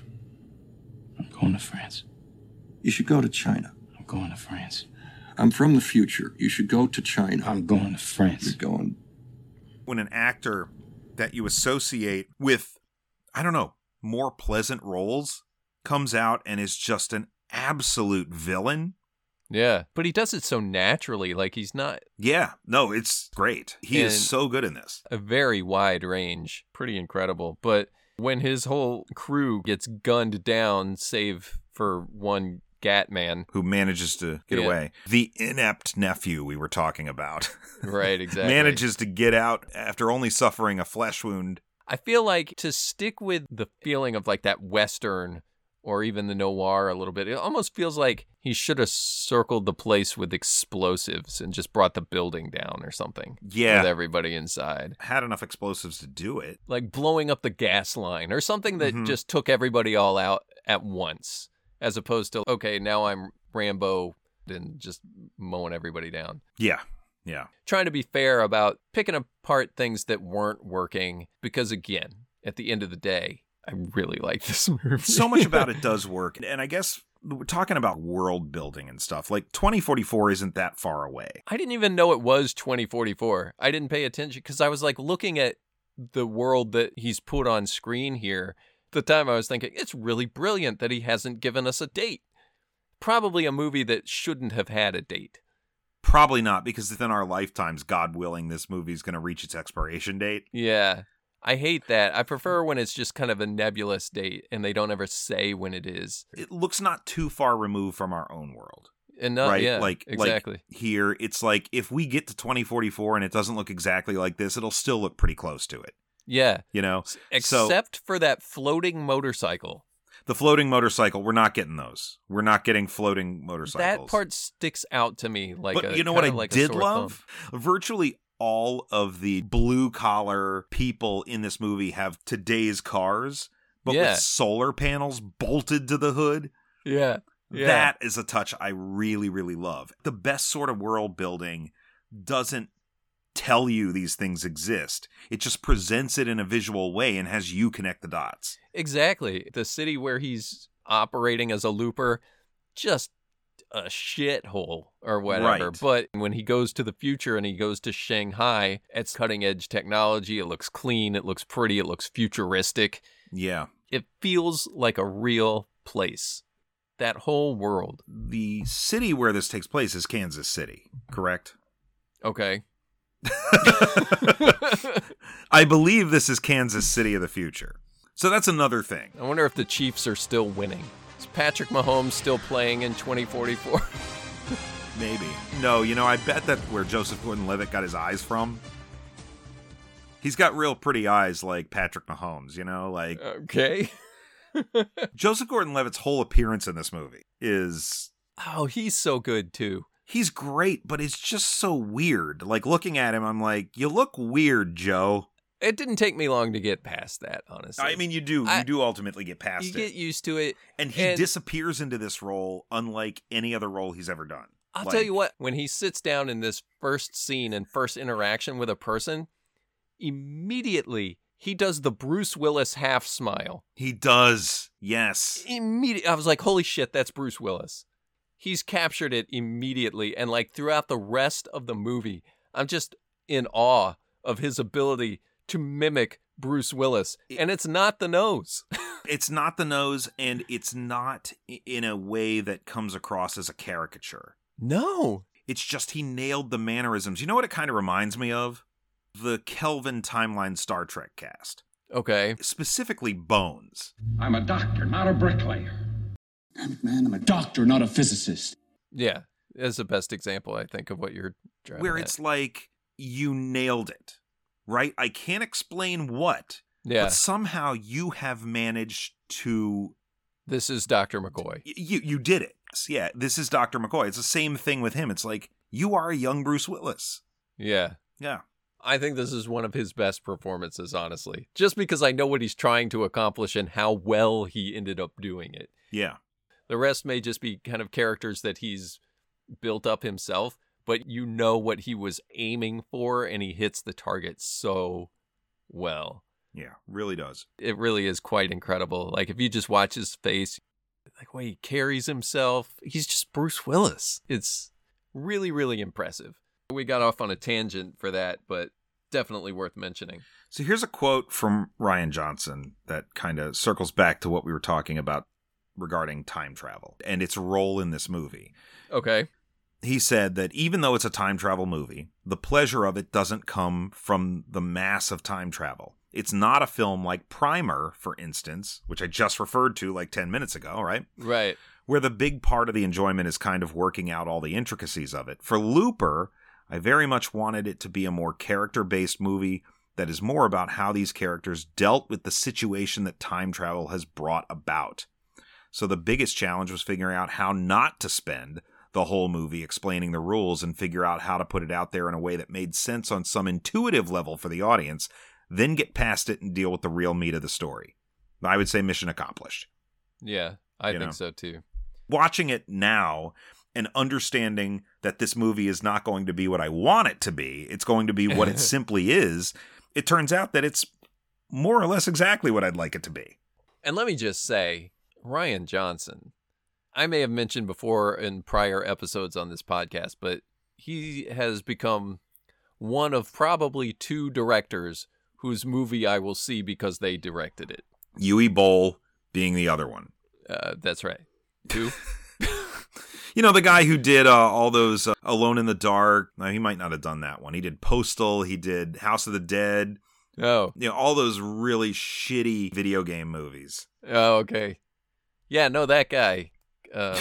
I'm going to France. You should go to China. I'm going to France. I'm from the future. You should go to China. I'm going to France. You're going... When an actor that you associate with, I don't know, more pleasant roles comes out and is just an absolute villain. Yeah. But he does it so naturally. Like he's not Yeah, no, it's great. He And- is so good in this. a very wide range. Pretty incredible. But when his whole crew gets gunned down, save for one Gat man. Who manages to get Yeah. away. The inept nephew we were talking about. Right, exactly. Manages to get out after only suffering a flesh wound. I feel like to stick with the feeling of like that Western or even the noir a little bit, it almost feels like he should have circled the place with explosives and just brought the building down or something. Yeah. With everybody inside. Had enough explosives to do it. Like blowing up the gas line or something that Mhm. just took everybody all out at once, as opposed to, okay, now I'm Rambo and just mowing everybody down. Yeah, yeah. Trying to be fair about picking apart things that weren't working because, again, at the end of the day, I really like this movie. So much about it does work. And I guess we're talking about world building and stuff. Like twenty forty-four isn't that far away. I didn't even know it was twenty forty-four. I didn't pay attention because I was like looking at the world that he's put on screen here. At the time I was thinking, it's really brilliant that he hasn't given us a date. Probably a movie that shouldn't have had a date. Probably not, because within our lifetimes, God willing, this movie's going to reach its expiration date. Yeah. I hate that. I prefer when it's just kind of a nebulous date and they don't ever say when it is. It looks not too far removed from our own world. And not, right? yeah, like, exactly. like here, it's like if we get to twenty forty-four and it doesn't look exactly like this, it'll still look pretty close to it. Yeah. You know? Except so, for that floating motorcycle. The floating motorcycle, we're not getting those. We're not getting floating motorcycles. That part sticks out to me like but a, you know what I like a did sore love? thumb. Virtually all of the blue collar people in this movie have today's cars, but Yeah. with solar panels bolted to the hood. Yeah. Yeah. That is a touch I really, really love. The best sort of world building doesn't tell you these things exist. It just presents it in a visual way and has you connect the dots. Exactly. The city where he's operating as a looper, just a shithole or whatever. Right. But when he goes to the future and he goes to Shanghai, it's cutting edge technology. It looks clean. It looks pretty. It looks futuristic. Yeah. It feels like a real place. That whole world. The city where this takes place is Kansas City, correct? Okay. I believe this is Kansas City of the future. So that's another thing. I wonder if the Chiefs are still winning. Is Patrick Mahomes still playing in twenty forty-four? Maybe. No, you know, I bet that where Joseph Gordon-Levitt got his eyes from. He's got real pretty eyes like Patrick Mahomes, you know? Like, okay. Joseph Gordon-Levitt's whole appearance in this movie is... Oh, he's so good, too. He's great, but it's just so weird. Like, looking at him, I'm like, you look weird, Joe. It didn't take me long to get past that, honestly. I mean, you do. You I, do ultimately get past you it. You get used to it. And he and disappears into this role unlike any other role he's ever done. I'll like, tell you what, when he sits down in this first scene and first interaction with a person, immediately he does the Bruce Willis half smile. He does. Yes. Immediately. I was like, holy shit, that's Bruce Willis. He's captured it immediately. And like throughout the rest of the movie, I'm just in awe of his ability to mimic Bruce Willis. And it's not the nose. It's not the nose, and it's not in a way that comes across as a caricature. No. It's just he nailed the mannerisms. You know what it kind of reminds me of? The Kelvin Timeline Star Trek cast. Okay. Specifically Bones. I'm a doctor, not a bricklayer. Damn it, man, I'm a doctor, not a physicist. Yeah, that's the best example, I think, of what you're driving Where at. it's like, you nailed it, right? I can't explain what, yeah. but somehow you have managed to... This is Doctor McCoy. Y- you, you did it. Yeah, this is Doctor McCoy. It's the same thing with him. It's like, you are a young Bruce Willis. Yeah. Yeah. I think this is one of his best performances, honestly. Just because I know what he's trying to accomplish and how well he ended up doing it. Yeah. The rest may just be kind of characters that he's built up himself, but you know what he was aiming for, and he hits the target so well. Yeah, really does. It really is quite incredible. Like, if you just watch his face, like, the way he carries himself, he's just Bruce Willis. It's really, really impressive. We got off on a tangent for that, but definitely worth mentioning. So here's a quote from Rian Johnson that kind of circles back to what we were talking about regarding time travel and its role in this movie. Okay. He said that even though it's a time travel movie, the pleasure of it doesn't come from the mass of time travel. It's not a film like Primer, for instance, which I just referred to like ten minutes ago, right? Right. Where the big part of the enjoyment is kind of working out all the intricacies of it. For Looper, I very much wanted it to be a more character-based movie that is more about how these characters dealt with the situation that time travel has brought about. So the biggest challenge was figuring out how not to spend the whole movie explaining the rules and figure out how to put it out there in a way that made sense on some intuitive level for the audience, then get past it and deal with the real meat of the story. I would say mission accomplished. Yeah, I You think know? so too. Watching it now and understanding that this movie is not going to be what I want it to be, it's going to be what it simply is, it turns out that it's more or less exactly what I'd like it to be. And let me just say, Rian Johnson, I may have mentioned before in prior episodes on this podcast, but he has become one of probably two directors whose movie I will see because they directed it. Uwe Boll being the other one. Uh, that's right. Two? You know, the guy who did uh, all those uh, Alone in the Dark. No, he might not have done that one. He did Postal. He did House of the Dead. Oh. You know, all those really shitty video game movies. Oh, okay. Yeah, no, that guy. Uh,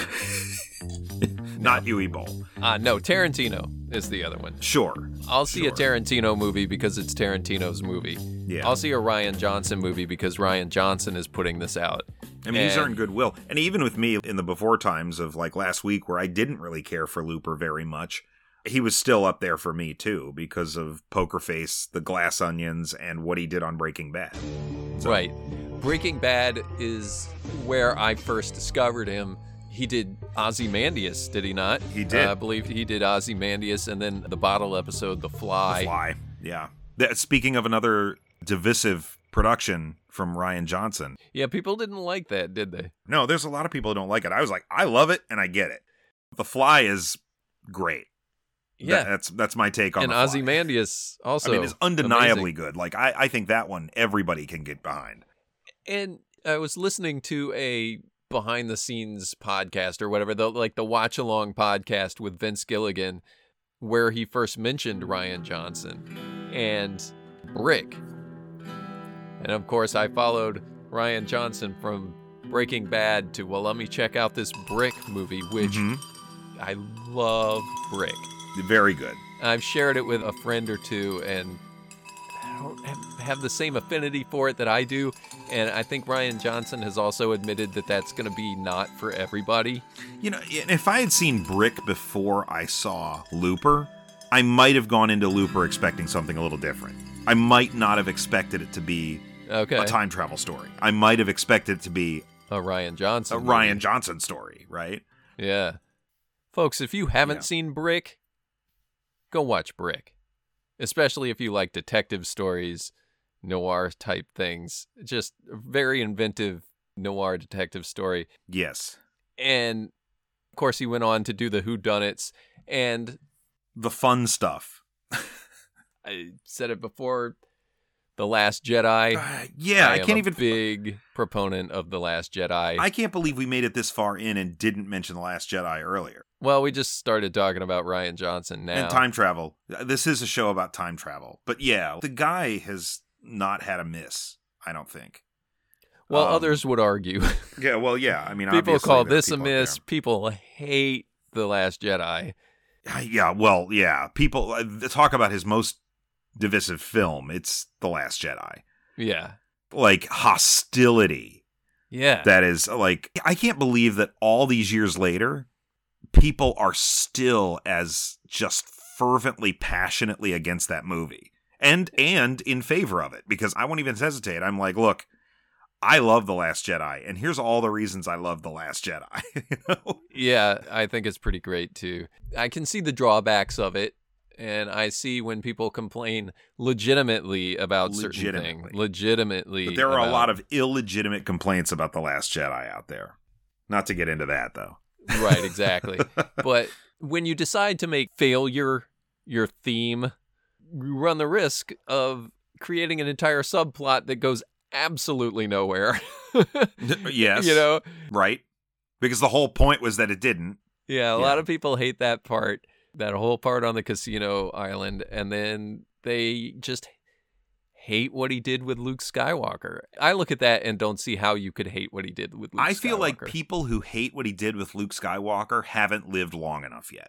Not Uwe Boll. uh, no, Tarantino is the other one. Sure. I'll see sure. a Tarantino movie because it's Tarantino's movie. Yeah. I'll see a Rian Johnson movie because Rian Johnson is putting this out. I mean, he's And- earned goodwill. And even with me in the before times of like last week where I didn't really care for Looper very much, he was still up there for me too because of Poker Face, The Glass Onions, and what he did on Breaking Bad. So- Right. Breaking Bad is where I first discovered him. He did Ozymandias, did he not? He did. Uh, I believe he did Ozymandias, and then the bottle episode, The Fly. The Fly, yeah. That, speaking of another divisive production from Rian Johnson. Yeah, people didn't like that, did they? No, there's a lot of people who don't like it. I was like, I love it and I get it. The Fly is great. Yeah. That, that's that's my take on and The Fly. Ozymandias also. I mean, it's undeniably amazing. good. Like, I, I think that one everybody can get behind. And I was listening to a behind the scenes podcast or whatever, the like the watch along podcast with Vince Gilligan, where he first mentioned Rian Johnson and Brick. And of course, I followed Rian Johnson from Breaking Bad to, well, let me check out this Brick movie, which Mhm. I love Brick. Very good. I've shared it with a friend or two, and I don't have, have the same affinity for it that I do. And I think Rian Johnson has also admitted that that's going to be not for everybody. You know, if I had seen Brick before I saw Looper, I might have gone into Looper expecting something a little different. I might not have expected it to be Okay. a time travel story. I might have expected it to be A Rian Johnson a movie. Rian Johnson story, right? Yeah. Folks, if you haven't Yeah. seen Brick, go watch Brick. Especially if you like detective stories, noir type things. Just a very inventive noir detective story. Yes. And of course he went on to do the whodunits, and The fun stuff. I said it before, The Last Jedi. Uh, yeah, I am can't a even big proponent of The Last Jedi. I can't believe we made it this far in and didn't mention The Last Jedi earlier. Well, we just started talking about Rian Johnson now. And time travel. This is a show about time travel. But yeah, the guy has not had a miss, I don't think. Well, Um, others would argue. Yeah, well, yeah. I mean, People obviously call there are this a people out miss. People hate The Last Jedi. there. Yeah, well, yeah. People uh, talk about his most divisive film. It's The Last Jedi. Yeah. Like, hostility. Yeah. That is, like, I can't believe that all these years later, people are still as just fervently, passionately against that movie. And and in favor of it. Because I won't even hesitate. I'm like, look, I love The Last Jedi. And here's all the reasons I love The Last Jedi. You know? Yeah, I think it's pretty great, too. I can see the drawbacks of it. And I see when people complain legitimately about certain Legitimately. things. Legitimately. But there are about- a lot of illegitimate complaints about The Last Jedi out there. Not to get into that, though. Right, exactly. But when you decide to make failure your theme, you run the risk of creating an entire subplot that goes absolutely nowhere. Yes. You know? Right? Because the whole point was that it didn't. Yeah, a Yeah. lot of people hate that part, that whole part on the casino island, and then they just hate what he did with Luke Skywalker. I look at that and don't see how you could hate what he did with Luke Skywalker. I feel like people who hate what he did with Luke Skywalker haven't lived long enough yet.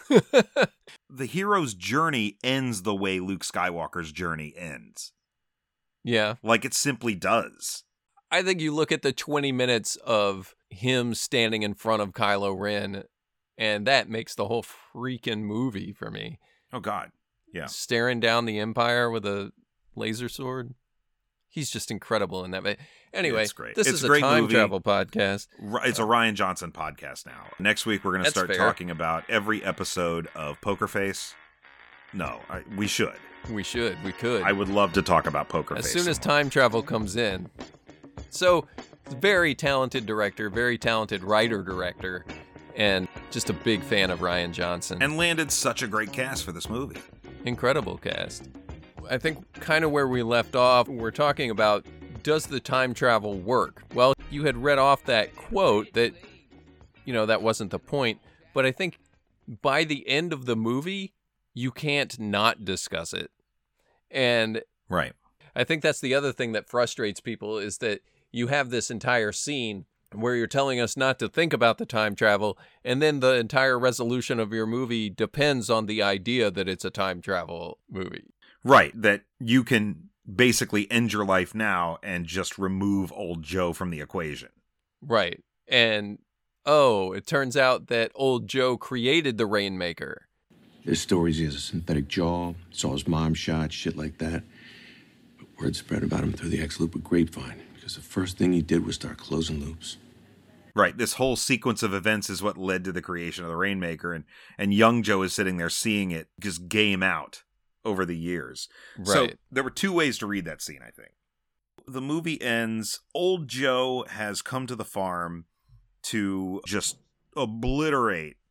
The hero's journey ends the way Luke Skywalker's journey ends. Yeah. Like it simply does. I think you look at the twenty minutes of him standing in front of Kylo Ren, and that makes the whole freaking movie for me. Oh, God. Yeah. Staring down the Empire with a laser sword. He's just incredible in that. But anyway, It's great. this It's is a a great time movie. travel podcast. Ri- It's a Rian Johnson podcast now. Next week, we're going to That's start fair. talking about every episode of Poker Face. No, I, we should. We should. We could. I would love to talk about Poker as Face. soon as some more. time travel comes in. So, very talented director, very talented writer-director, and just a big fan of Rian Johnson. And landed such a great cast for this movie. Incredible cast. I think kind of where we left off, we're talking about, does the time travel work? Well, you had read off that quote that, you know, that wasn't the point, but I think by the end of the movie, you can't not discuss it. And Right. I think that's the other thing that frustrates people is that you have this entire scene where you're telling us not to think about the time travel, and then the entire resolution of your movie depends on the idea that it's a time travel movie. Right. That you can basically end your life now and just remove old Joe from the equation. Right. And, oh, it turns out that old Joe created the Rainmaker. There's stories he has a synthetic jaw, saw his mom shot, shit like that. But word spread about him through the ex-looper grapevine, because the first thing he did was start closing loops. Right. This whole sequence of events is what led to the creation of the Rainmaker, and, and young Joe is sitting there seeing it just game out over the years. So Right. there were two ways to read that scene, I think. The movie ends, old Joe has come to the farm to just obliterate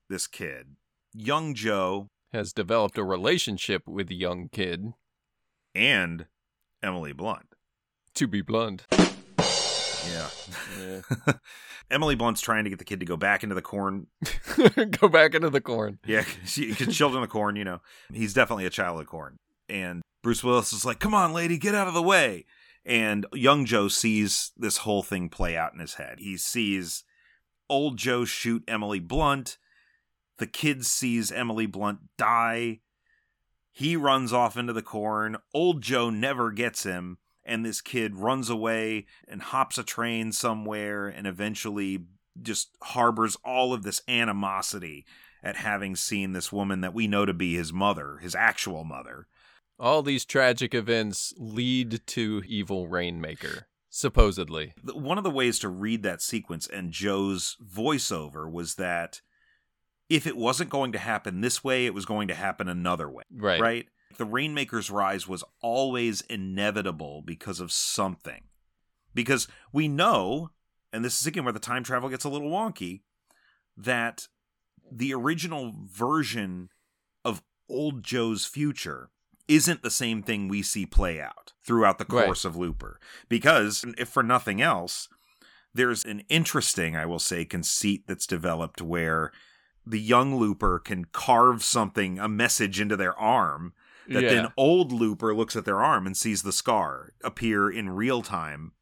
this kid. Young Joe has developed a relationship with the young kid. And Emily Blunt. To be blunt. Yeah. yeah. Emily Blunt's trying to get the kid to go back into the corn. Go back into the corn. Yeah, she, children of the corn, you know. He's definitely a child of the corn. And Bruce Willis is like, come on, lady, get out of the way. And young Joe sees this whole thing play out in his head. He sees old Joe shoot Emily Blunt. The kid sees Emily Blunt die. He runs off into the corn. Old Joe never gets him. And this kid runs away and hops a train somewhere and eventually just harbors all of this animosity at having seen this woman that we know to be his mother, his actual mother. All these tragic events lead to evil Rainmaker, supposedly. One of the ways to read that sequence and Joe's voiceover was that if it wasn't going to happen this way, it was going to happen another way. Right. Right? The Rainmaker's rise was always inevitable because of something. Because we know, and this is again where the time travel gets a little wonky, that the original version of old Joe's future isn't the same thing we see play out throughout the course right. of Looper. Because, if for nothing else, there's an interesting, I will say, conceit that's developed where the young Looper can carve something, a message into their arm, that yeah. then old Looper looks at their arm and sees the scar appear in real time.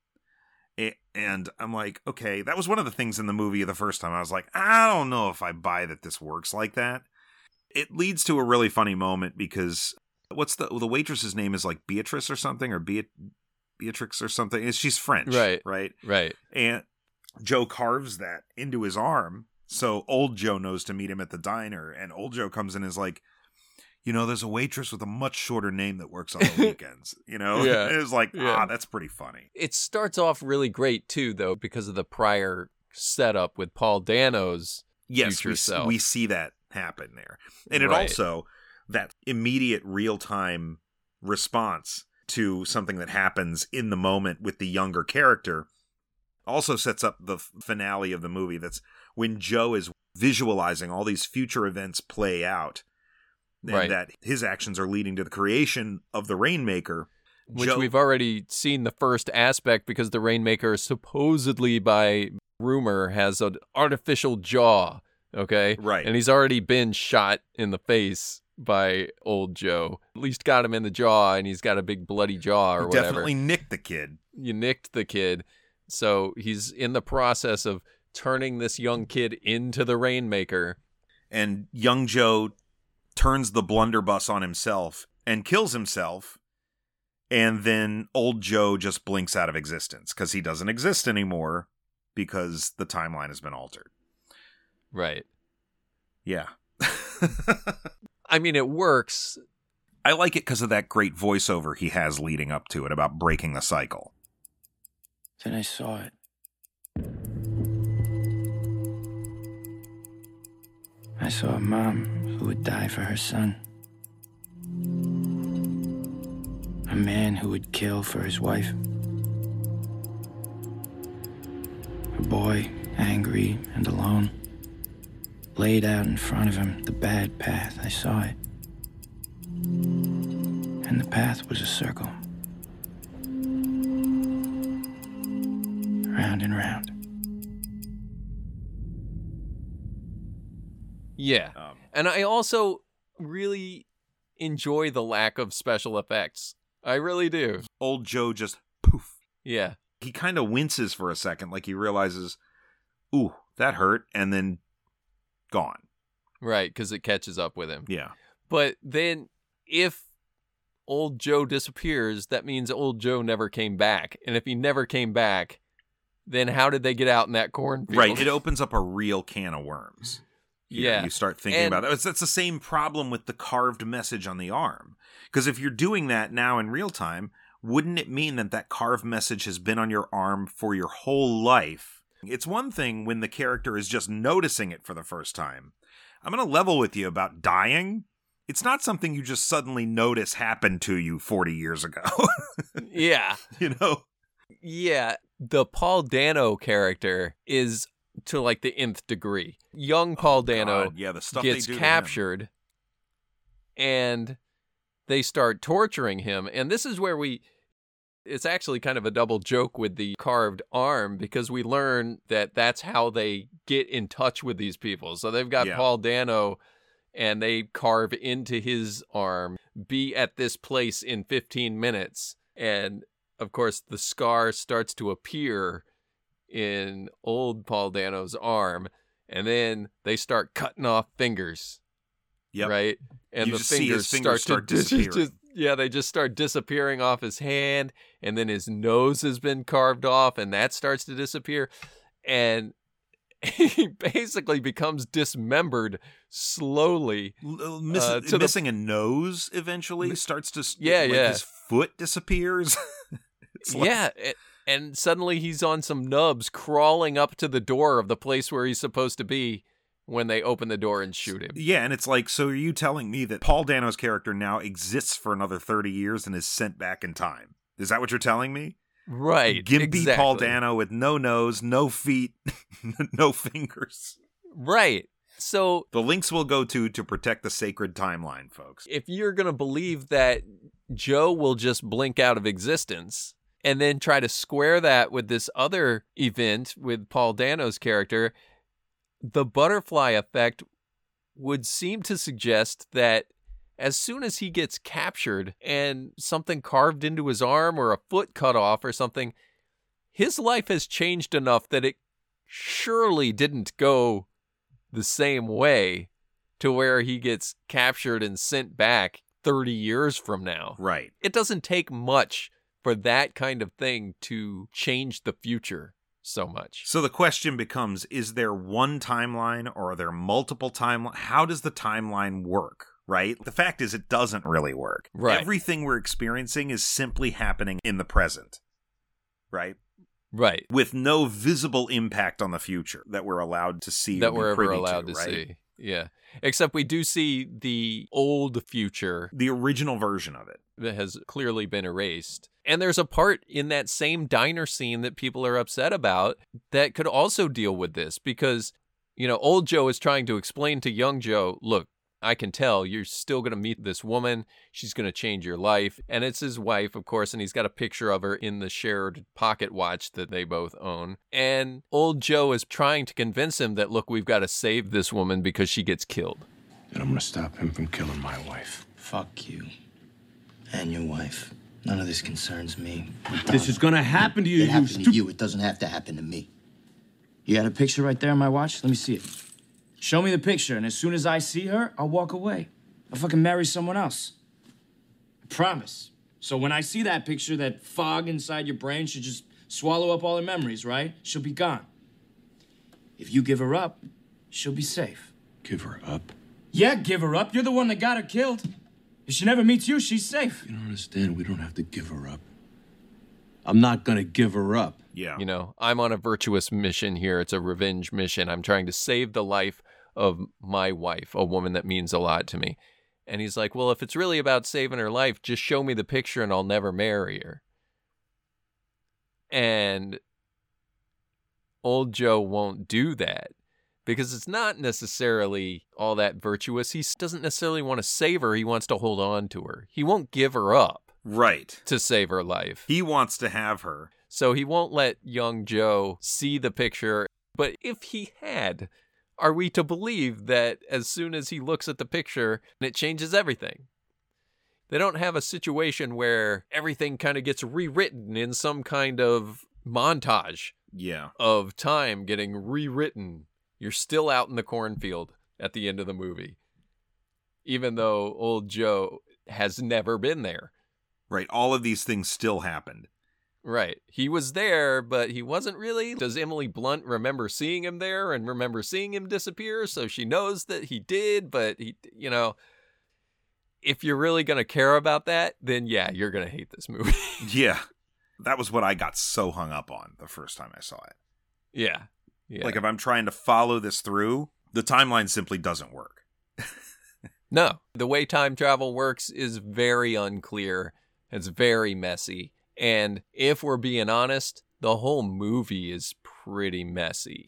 And I'm like, okay, that was one of the things in the movie the first time. I was like, I don't know if I buy that this works like that. It leads to a really funny moment because what's the the waitress's name is like Beatrice or something, or Beat, Beatrix or something. She's French, right? Right, right. And Joe carves that into his arm, so old Joe knows to meet him at the diner. And old Joe comes in and is like, you know, there's a waitress with a much shorter name that works on the weekends, you know? Yeah. It was like, yeah. ah, that's pretty funny. It starts off really great, too, though, because of the prior setup with Paul Dano's yes, future we, self. we see that happen there. And it right. also, that immediate real-time response to something that happens in the moment with the younger character also sets up the finale of the movie. That's when Joe is visualizing all these future events play out. And right. that his actions are leading to the creation of the Rainmaker. Which Joe- we've already seen the first aspect because the Rainmaker supposedly, by rumor, has an artificial jaw, okay? Right. And he's already been shot in the face by old Joe. At least got him in the jaw, and he's got a big bloody jaw or you whatever. Definitely nicked the kid. You nicked the kid. So he's in the process of turning this young kid into the Rainmaker. And young Joe turns the blunderbuss on himself and kills himself, and then old Joe just blinks out of existence because he doesn't exist anymore because the timeline has been altered. Right. Yeah. I mean, it works. I like it because of that great voiceover he has leading up to it about breaking the cycle. Then I saw it. I saw a mom who would die for her son. A man who would kill for his wife. A boy, angry and alone, laid out in front of him the bad path. I saw it. And the path was a circle. Round and round. Yeah. Um, and I also really enjoy the lack of special effects. I really do. Old Joe just poof. Yeah. He kind of winces for a second, like he realizes, ooh, that hurt, and then gone. Right, because it catches up with him. Yeah. But then if old Joe disappears, that means old Joe never came back. And if he never came back, then how did they get out in that cornfield? Right. It opens up a real can of worms. Here, yeah. You start thinking and, about that. It's, it's the same problem with the carved message on the arm. Because if you're doing that now in real time, wouldn't it mean that that carved message has been on your arm for your whole life? It's one thing when the character is just noticing it for the first time. I'm going to level with you about dying. It's not something you just suddenly notice happened to you forty years ago. Yeah. You know? Yeah. The Paul Dano character is to like the nth degree. Young Paul Dano God, yeah, the stuff gets they do to him. captured and they start torturing him. And this is where we, it's actually kind of a double joke with the carved arm, because we learn that that's how they get in touch with these people. So they've got Yeah. Paul Dano and they carve into his arm, be at this place in fifteen minutes. And of course, the scar starts to appear in old Paul Dano's arm, and then they start cutting off fingers. Yep. Right? And You the just see fingers, his fingers start, start to disappearing. just- yeah, they just start disappearing off his hand, and then his nose has been carved off, and that starts to disappear. And he basically becomes dismembered slowly. L- miss- uh, to the- missing a nose eventually starts to. Yeah, like yeah. His foot disappears. It's like- Yeah, a- and suddenly he's on some nubs crawling up to the door of the place where he's supposed to be when they open the door and shoot him. Yeah, and it's like, so are you telling me that Paul Dano's character now exists for another thirty years and is sent back in time? Is that what you're telling me? Right. Gimpy exactly. Paul Dano with no nose, no feet, no fingers. Right. So The links will go to to protect the sacred timeline, folks. if you're going to believe that Joe will just blink out of existence and then try to square that with this other event with Paul Dano's character, the butterfly effect would seem to suggest that as soon as he gets captured and something carved into his arm or a foot cut off or something, his life has changed enough that it surely didn't go the same way to where he gets captured and sent back thirty years from now. Right. It doesn't take much for that kind of thing to change the future so much. So the question becomes, is there one timeline or are there multiple timelines? How does the timeline work, right? The fact is it doesn't really work. Right. Everything we're experiencing is simply happening in the present, right? Right. With no visible impact on the future that we're allowed to see. or That be we're ever privy allowed to, right? see. Yeah. Except we do see the old future The original version of it. that has clearly been erased. And there's a part in that same diner scene that people are upset about that could also deal with this because, you know, old Joe is trying to explain to young Joe, look, I can tell you're still going to meet this woman. She's going to change your life. And it's his wife, of course, and he's got a picture of her in the shared pocket watch that they both own. And old Joe is trying to convince him that, look, we've got to save this woman because she gets killed. And I'm gonna stop him from killing my wife. Fuck you. And your wife. None of this concerns me. This is gonna happen to you, It you happened stu- to you. It doesn't have to happen to me. You got a picture right there on my watch? Let me see it. Show me the picture, and as soon as I see her, I'll walk away. I'll fucking marry someone else. I promise. So when I see that picture, that fog inside your brain should just swallow up all her memories, right? She'll be gone. If you give her up, she'll be safe. Give her up? Yeah, give her up. You're the one that got her killed. If she never meets you, she's safe. You don't understand. We don't have to give her up. I'm not gonna give her up. Yeah. You know, I'm on a virtuous mission here. It's a revenge mission. I'm trying to save the life of my wife, a woman that means a lot to me. And he's like, well, if it's really about saving her life, just show me the picture and I'll never marry her. And old Joe won't do that because it's not necessarily all that virtuous. He doesn't necessarily want to save her. He wants to hold on to her. He won't give her up Right. to save her life. He wants to have her. So he won't let young Joe see the picture. But if he had, are we to believe that as soon as he looks at the picture, it changes everything? They don't have a situation where everything kind of gets rewritten in some kind of montage Yeah. of time getting rewritten. You're still out in the cornfield at the end of the movie, even though old Joe has never been there. Right. All of these things still happened. Right. He was there, but he wasn't really. Does Emily Blunt remember seeing him there and remember seeing him disappear? So she knows that he did, but he, you know, if you're really going to care about that, then yeah, you're going to hate this movie. Yeah. That was what I got so hung up on the first time I saw it. Yeah. Yeah. Like if I'm trying to follow this through, the timeline simply doesn't work. No, the way time travel works is very unclear. It's very messy. And if we're being honest, the whole movie is pretty messy.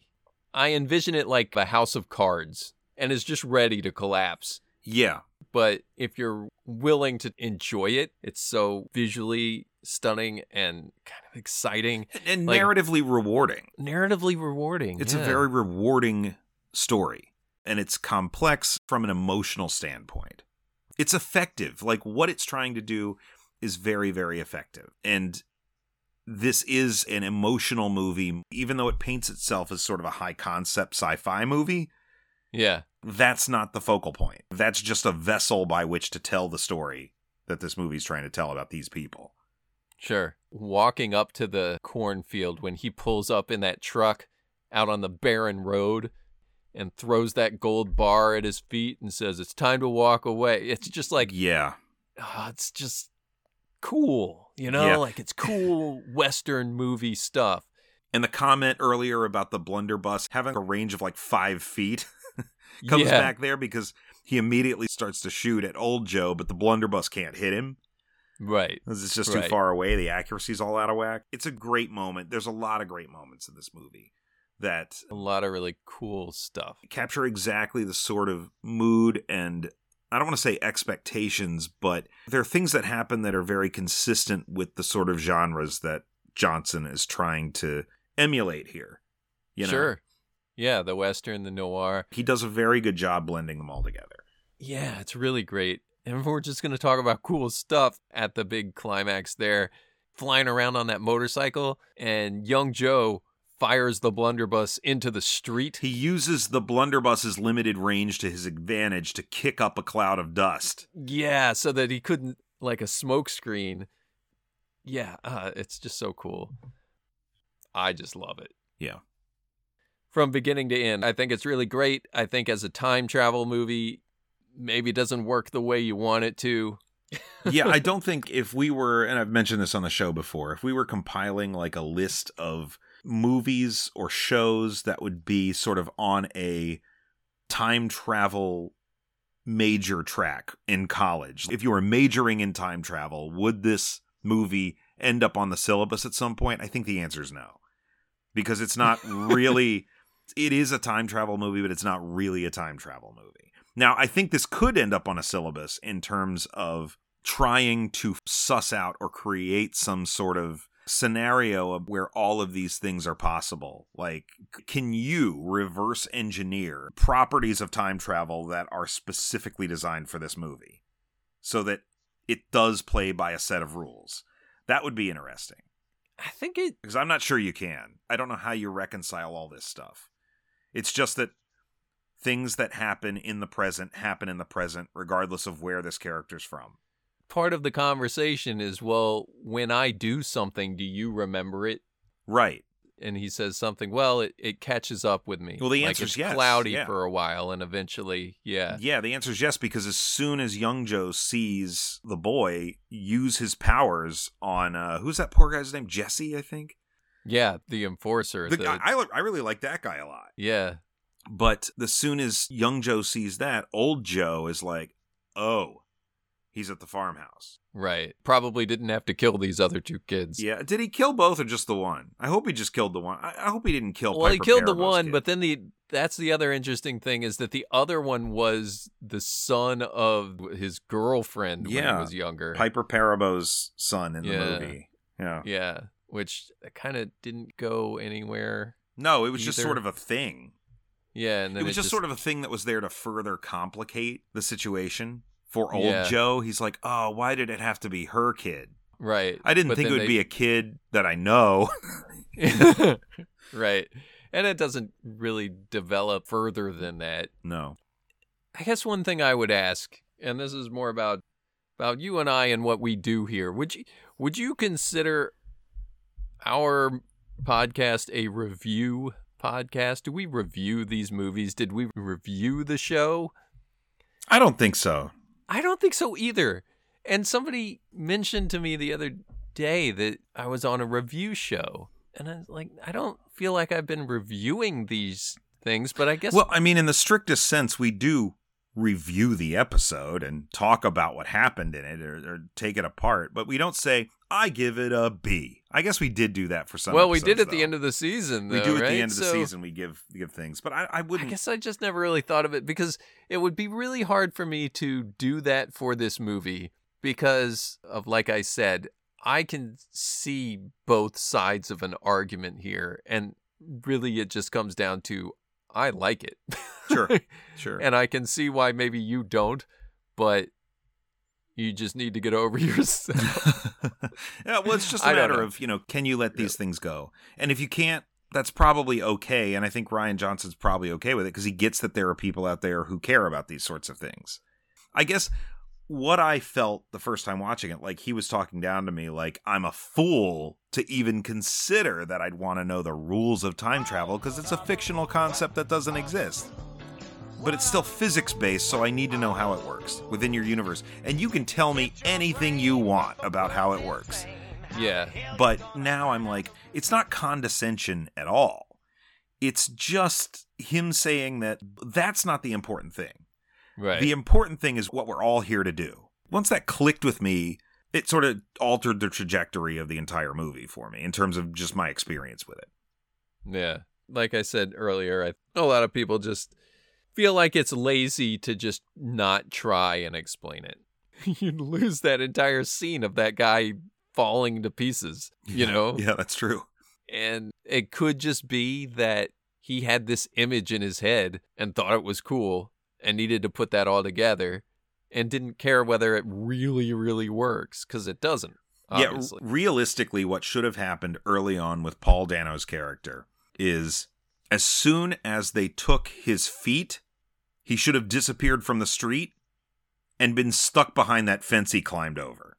I envision it like a house of cards and is just ready to collapse. Yeah. But if you're willing to enjoy it, it's so visually stunning and kind of exciting. And like, narratively rewarding. Narratively rewarding. It's yeah. a very rewarding story. And it's complex from an emotional standpoint. It's effective. Like, what it's trying to do is very, very effective. And this is an emotional movie, even though it paints itself as sort of a high-concept sci-fi movie. Yeah. That's not the focal point. That's just a vessel by which to tell the story that this movie's trying to tell about these people. Sure. Walking up to the cornfield when he pulls up in that truck out on the barren road and throws that gold bar at his feet and says, it's time to walk away. It's just like, yeah, oh, it's just cool, you know, yeah. like it's cool Western movie stuff. And the comment earlier about the blunderbuss having a range of like five feet comes yeah. back there because he immediately starts to shoot at old Joe, but the blunderbuss can't hit him. Right. Because it's just right. too far away. The accuracy's all out of whack. It's a great moment. There's a lot of great moments in this movie that a lot of really cool stuff capture exactly the sort of mood and I don't want to say expectations, but there are things that happen that are very consistent with the sort of genres that Johnson is trying to emulate here. You know? Sure. Yeah, the Western, the noir. He does a very good job blending them all together. Yeah, it's really great. And we're just going to talk about cool stuff at the big climax there. Flying around on that motorcycle, and young Joe fires the blunderbuss into the street. He uses the blunderbuss's limited range to his advantage to kick up a cloud of dust. Yeah, so that he couldn't, like a smoke screen. Yeah, uh, it's just so cool. I just love it. Yeah. From beginning to end, I think it's really great. I think as a time travel movie, maybe it doesn't work the way you want it to. Yeah, I don't think if we were, and I've mentioned this on the show before, if we were compiling like a list of movies or shows that would be sort of on a time travel major track in college, if you were majoring in time travel, would this movie end up on the syllabus at some point? I think the answer is no. Because it's not really, it is a time travel movie, but it's not really a time travel movie. Now, I think this could end up on a syllabus in terms of trying to suss out or create some sort of scenario of where all of these things are possible. Like, can you reverse engineer properties of time travel that are specifically designed for this movie so that it does play by a set of rules? That would be interesting. I think it... Because I'm not sure you can. I don't know how you reconcile all this stuff. It's just that things that happen in the present happen in the present, regardless of where this character's from. Part of the conversation is, well, when I do something, do you remember it? Right. And he says something, well, it, it catches up with me. Well, the like answer it's is yes. cloudy yeah. for a while, and eventually, yeah. Yeah, the answer is yes, because as soon as young Joe sees the boy use his powers on, uh, who's that poor guy's name? Jesse, I think? Yeah, the enforcer. The the, guy, I, I really like that guy a lot. Yeah. But as soon as young Joe sees that, old Joe is like, oh, he's at the farmhouse. Right. Probably didn't have to kill these other two kids. Yeah. Did he kill both or just the one? I hope he just killed the one. I, I hope he didn't kill Well, Piper he killed Parabo's the one, kid. but then the that's the other interesting thing is that the other one was the son of his girlfriend yeah. when he was younger. Piper Parabo's son in yeah. the movie. Yeah. Yeah. Which kind of didn't go anywhere. No, it was either. just sort of a thing. Yeah. And then it was it just, just sort of a thing that was there to further complicate the situation. For old yeah. Joe, he's like, oh, why did it have to be her kid? Right. I didn't but think it would they... be a kid that I know. Right. And it doesn't really develop further than that. No. I guess one thing I would ask, and this is more about about you and I and what we do here, would you would you consider our podcast a review podcast? Do we review these movies? Did we review the show? I don't think so. I don't think so either. And somebody mentioned to me the other day that I was on a review show. And I was like, I don't feel like I've been reviewing these things, but I guess... Well, I mean, in the strictest sense, we do review the episode and talk about what happened in it or, or take it apart. But we don't say, I give it a B. I guess we did do that for some Well, we episodes, did at though. the end of the season, though, We do at right? the end of the So, season, we give give things. But I, I wouldn't... I guess I just never really thought of it because it would be really hard for me to do that for this movie because of, like I said, I can see both sides of an argument here. And really it just comes down to, I like it. Sure, sure. And I can see why maybe you don't, but you just need to get over yourself. Yeah, well, it's just a I don't matter know. of, you know, can you let these things go? And if you can't, that's probably okay. And I think Rian Johnson's probably okay with it because he gets that there are people out there who care about these sorts of things. I guess what I felt the first time watching it, like he was talking down to me, like I'm a fool to even consider that I'd want to know the rules of time travel because it's a fictional concept that doesn't exist. But it's still physics-based, so I need to know how it works within your universe. And you can tell me anything you want about how it works. Yeah. But now I'm like, it's not condescension at all. It's just him saying that that's not the important thing. Right. The important thing is what we're all here to do. Once that clicked with me, it sort of altered the trajectory of the entire movie for me in terms of just my experience with it. Yeah. Like I said earlier, I, a lot of people just feel like it's lazy to just not try and explain it. You'd lose that entire scene of that guy falling to pieces, you know? Yeah, that's true. And it could just be that he had this image in his head and thought it was cool and needed to put that all together and didn't care whether it really, really works, because it doesn't, obviously. Yeah, realistically, what should have happened early on with Paul Dano's character is as soon as they took his feet, he should have disappeared from the street and been stuck behind that fence he climbed over.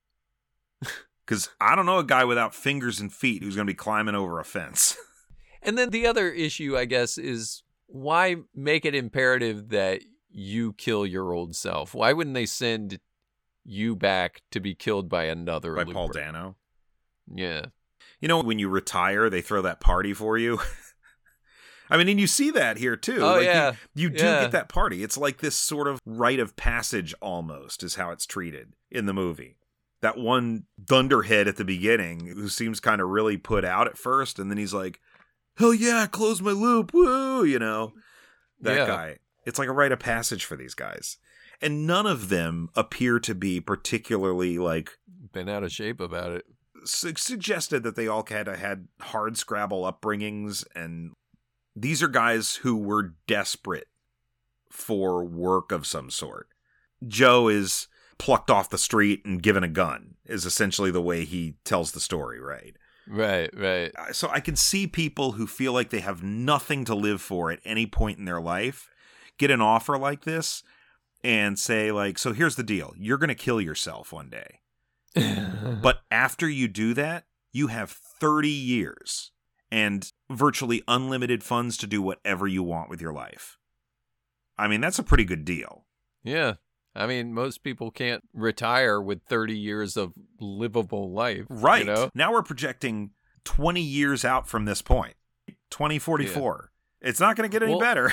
Because I don't know a guy without fingers and feet who's going to be climbing over a fence. And then the other issue, I guess, is why make it imperative that you kill your old self? Why wouldn't they send you back to be killed by another By Looper? Paul Dano? Yeah. You know, when you retire, they throw that party for you. I mean, and you see that here, too. Oh, like yeah. You, you do Yeah. get that party. It's like this sort of rite of passage, almost, is how it's treated in the movie. That one thunderhead at the beginning who seems kind of really put out at first, and then he's like, hell yeah, close my loop, woo, you know? That Yeah. guy. It's like a rite of passage for these guys. And none of them appear to be particularly, like... Been out of shape about it. Su- suggested that they all kind of had hard scrabble upbringings, and these are guys who were desperate for work of some sort. Joe is plucked off the street and given a gun, is essentially the way he tells the story, right? Right, right. So I can see people who feel like they have nothing to live for at any point in their life get an offer like this and say, like, so here's the deal. You're going to kill yourself one day. But after you do that, you have thirty years and virtually unlimited funds to do whatever you want with your life. I mean, that's a pretty good deal. Yeah. I mean, most people can't retire with thirty years of livable life. Right. You know? Now we're projecting twenty years out from this point. twenty forty-four. Yeah. It's not going to get any well, better.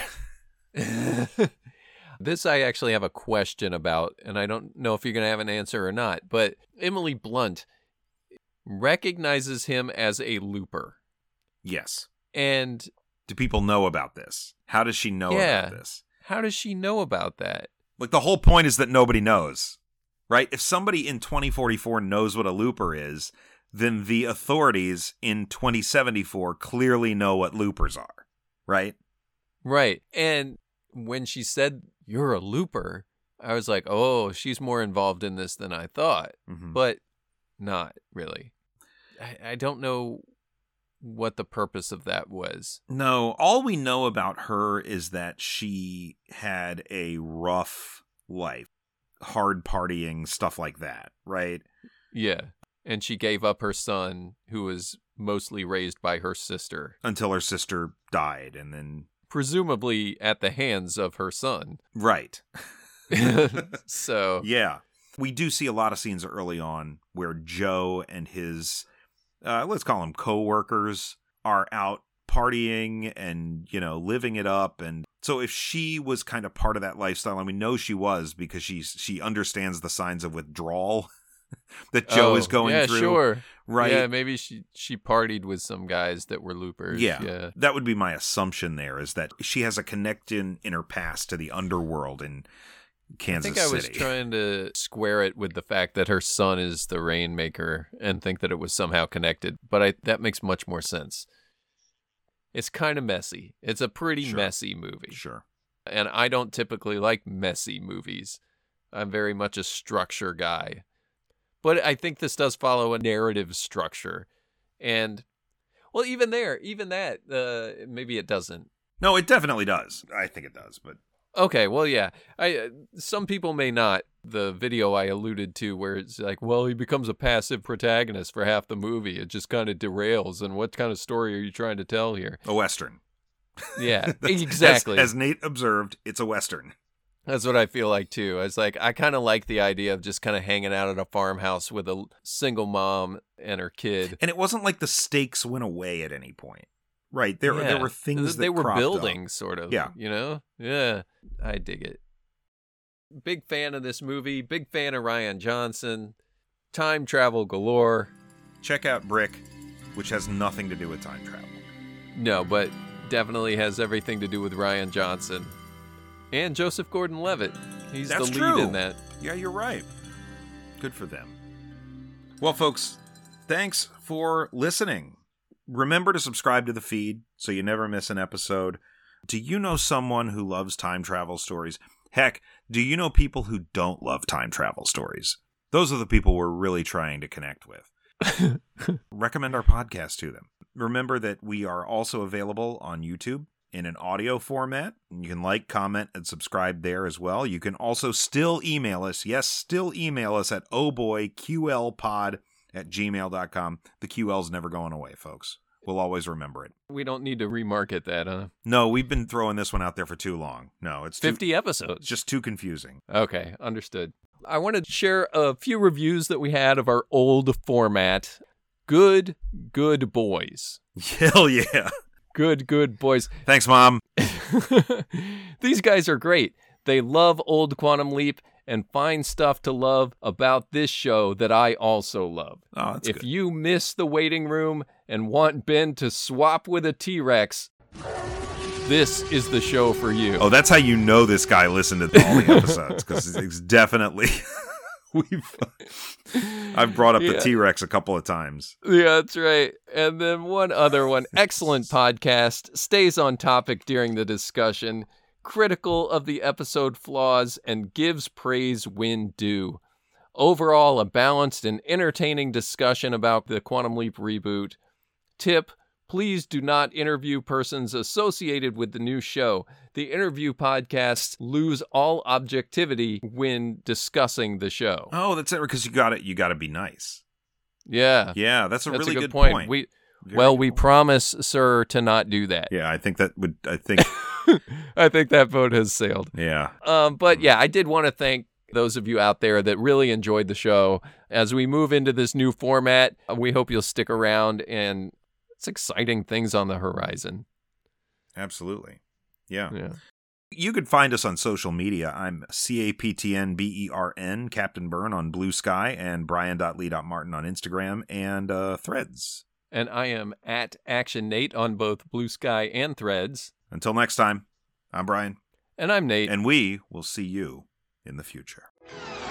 This I actually have a question about, and I don't know if you're going to have an answer or not, but Emily Blunt recognizes him as a looper. Yes. And do people know about this? How does she know yeah, about this? How does she know about that? Like, the whole point is that nobody knows, right? If somebody in twenty forty-four knows what a looper is, then the authorities in twenty seventy-four clearly know what loopers are, right? Right. And when she said, you're a looper, I was like, oh, she's more involved in this than I thought. Mm-hmm. But not really. I, I don't know what the purpose of that was. No, all we know about her is that she had a rough life, hard partying, stuff like that, right? Yeah. And she gave up her son, who was mostly raised by her sister. Until her sister died, and then... presumably at the hands of her son. Right. So... yeah. We do see a lot of scenes early on where Joe and his, uh, let's call them co-workers, are out partying and, you know, living it up. And so if she was kind of part of that lifestyle, and we know she was because she's, she understands the signs of withdrawal, that Joe oh, is going yeah, through. Sure. Right. Yeah, maybe she, she partied with some guys that were loopers. Yeah, yeah. That would be my assumption there, is that she has a connection in her past to the underworld in Kansas City. I think I was City. trying to square it with the fact that her son is the Rainmaker and think that it was somehow connected, but I, that makes much more sense. It's kind of messy. It's a pretty Sure. messy movie. Sure. And I don't typically like messy movies. I'm very much a structure guy. But I think this does follow a narrative structure. And, well, even there, even that, uh, maybe it doesn't. No, it definitely does. I think it does, but... Okay, well, yeah. I uh, some people may not. The video I alluded to where it's like, well, he becomes a passive protagonist for half the movie. It just kind of derails. And what kind of story are you trying to tell here? A Western. Yeah, exactly. As, as Nate observed, it's a Western. That's what I feel like, too. It's like, I kind of like the idea of just kind of hanging out at a farmhouse with a single mom and her kid. And it wasn't like the stakes went away at any point. Right. There, yeah. there were things that they were cropped building, up. sort of. Yeah. You know? Yeah. I dig it. Big fan of this movie. Big fan of Rian Johnson. Time travel galore. Check out Brick, which has nothing to do with time travel. No, but definitely has everything to do with Rian Johnson. And Joseph Gordon-Levitt. He's That's the lead true. in that. Yeah, you're right. Good for them. Well, folks, thanks for listening. Remember to subscribe to the feed so you never miss an episode. Do you know someone who loves time travel stories? Heck, do you know people who don't love time travel stories? Those are the people we're really trying to connect with. Recommend our podcast to them. Remember that we are also available on YouTube in an audio format. You can like, comment, and subscribe there as well. You can also still email us. Yes, still email us at ohboyqlpod at gmail dot com. The Q L's never going away, folks. We'll always remember it. We don't need to remarket that, huh? No, we've been throwing this one out there for too long. No, it's too, fifty episodes. It's just too confusing. Okay, understood. I want to share a few reviews that we had of our old format. Good, good boys. Hell yeah. Good, good boys. Thanks, Mom. These guys are great. They love old Quantum Leap and find stuff to love about this show that I also love. Oh, that's if good. you miss the waiting room and want Ben to swap with a T-Rex, this is the show for you. Oh, that's how you know this guy listened to all the episodes, because it's definitely... We've, I've brought up Yeah. the T-Rex a couple of times. Yeah, that's right. And then one other one. Excellent podcast. Stays on topic during the discussion. Critical of the episode flaws and gives praise when due. Overall, a balanced and entertaining discussion about the Quantum Leap reboot. Tip, please do not interview persons associated with the new show. The interview podcasts lose all objectivity when discussing the show. Oh, that's it, because you got it. You got to be nice. Yeah. Yeah, that's a That's really a good, good point. point. We Very well, good we point. promise, sir, to not do that. Yeah, I think that would. I think. I think that boat has sailed. Yeah. Um, but yeah, I did want to thank those of you out there that really enjoyed the show. As we move into this new format, we hope you'll stick around, and it's exciting things on the horizon. Absolutely. Yeah. Yeah. You could find us on social media. I'm C A P T N B E R N, Captain Byrne on Blue Sky, and brian dot lee dot martin on Instagram and uh, Threads. And I am at Action Nate on both Blue Sky and Threads. Until next time, I'm Brian. And I'm Nate. And we will see you in the future.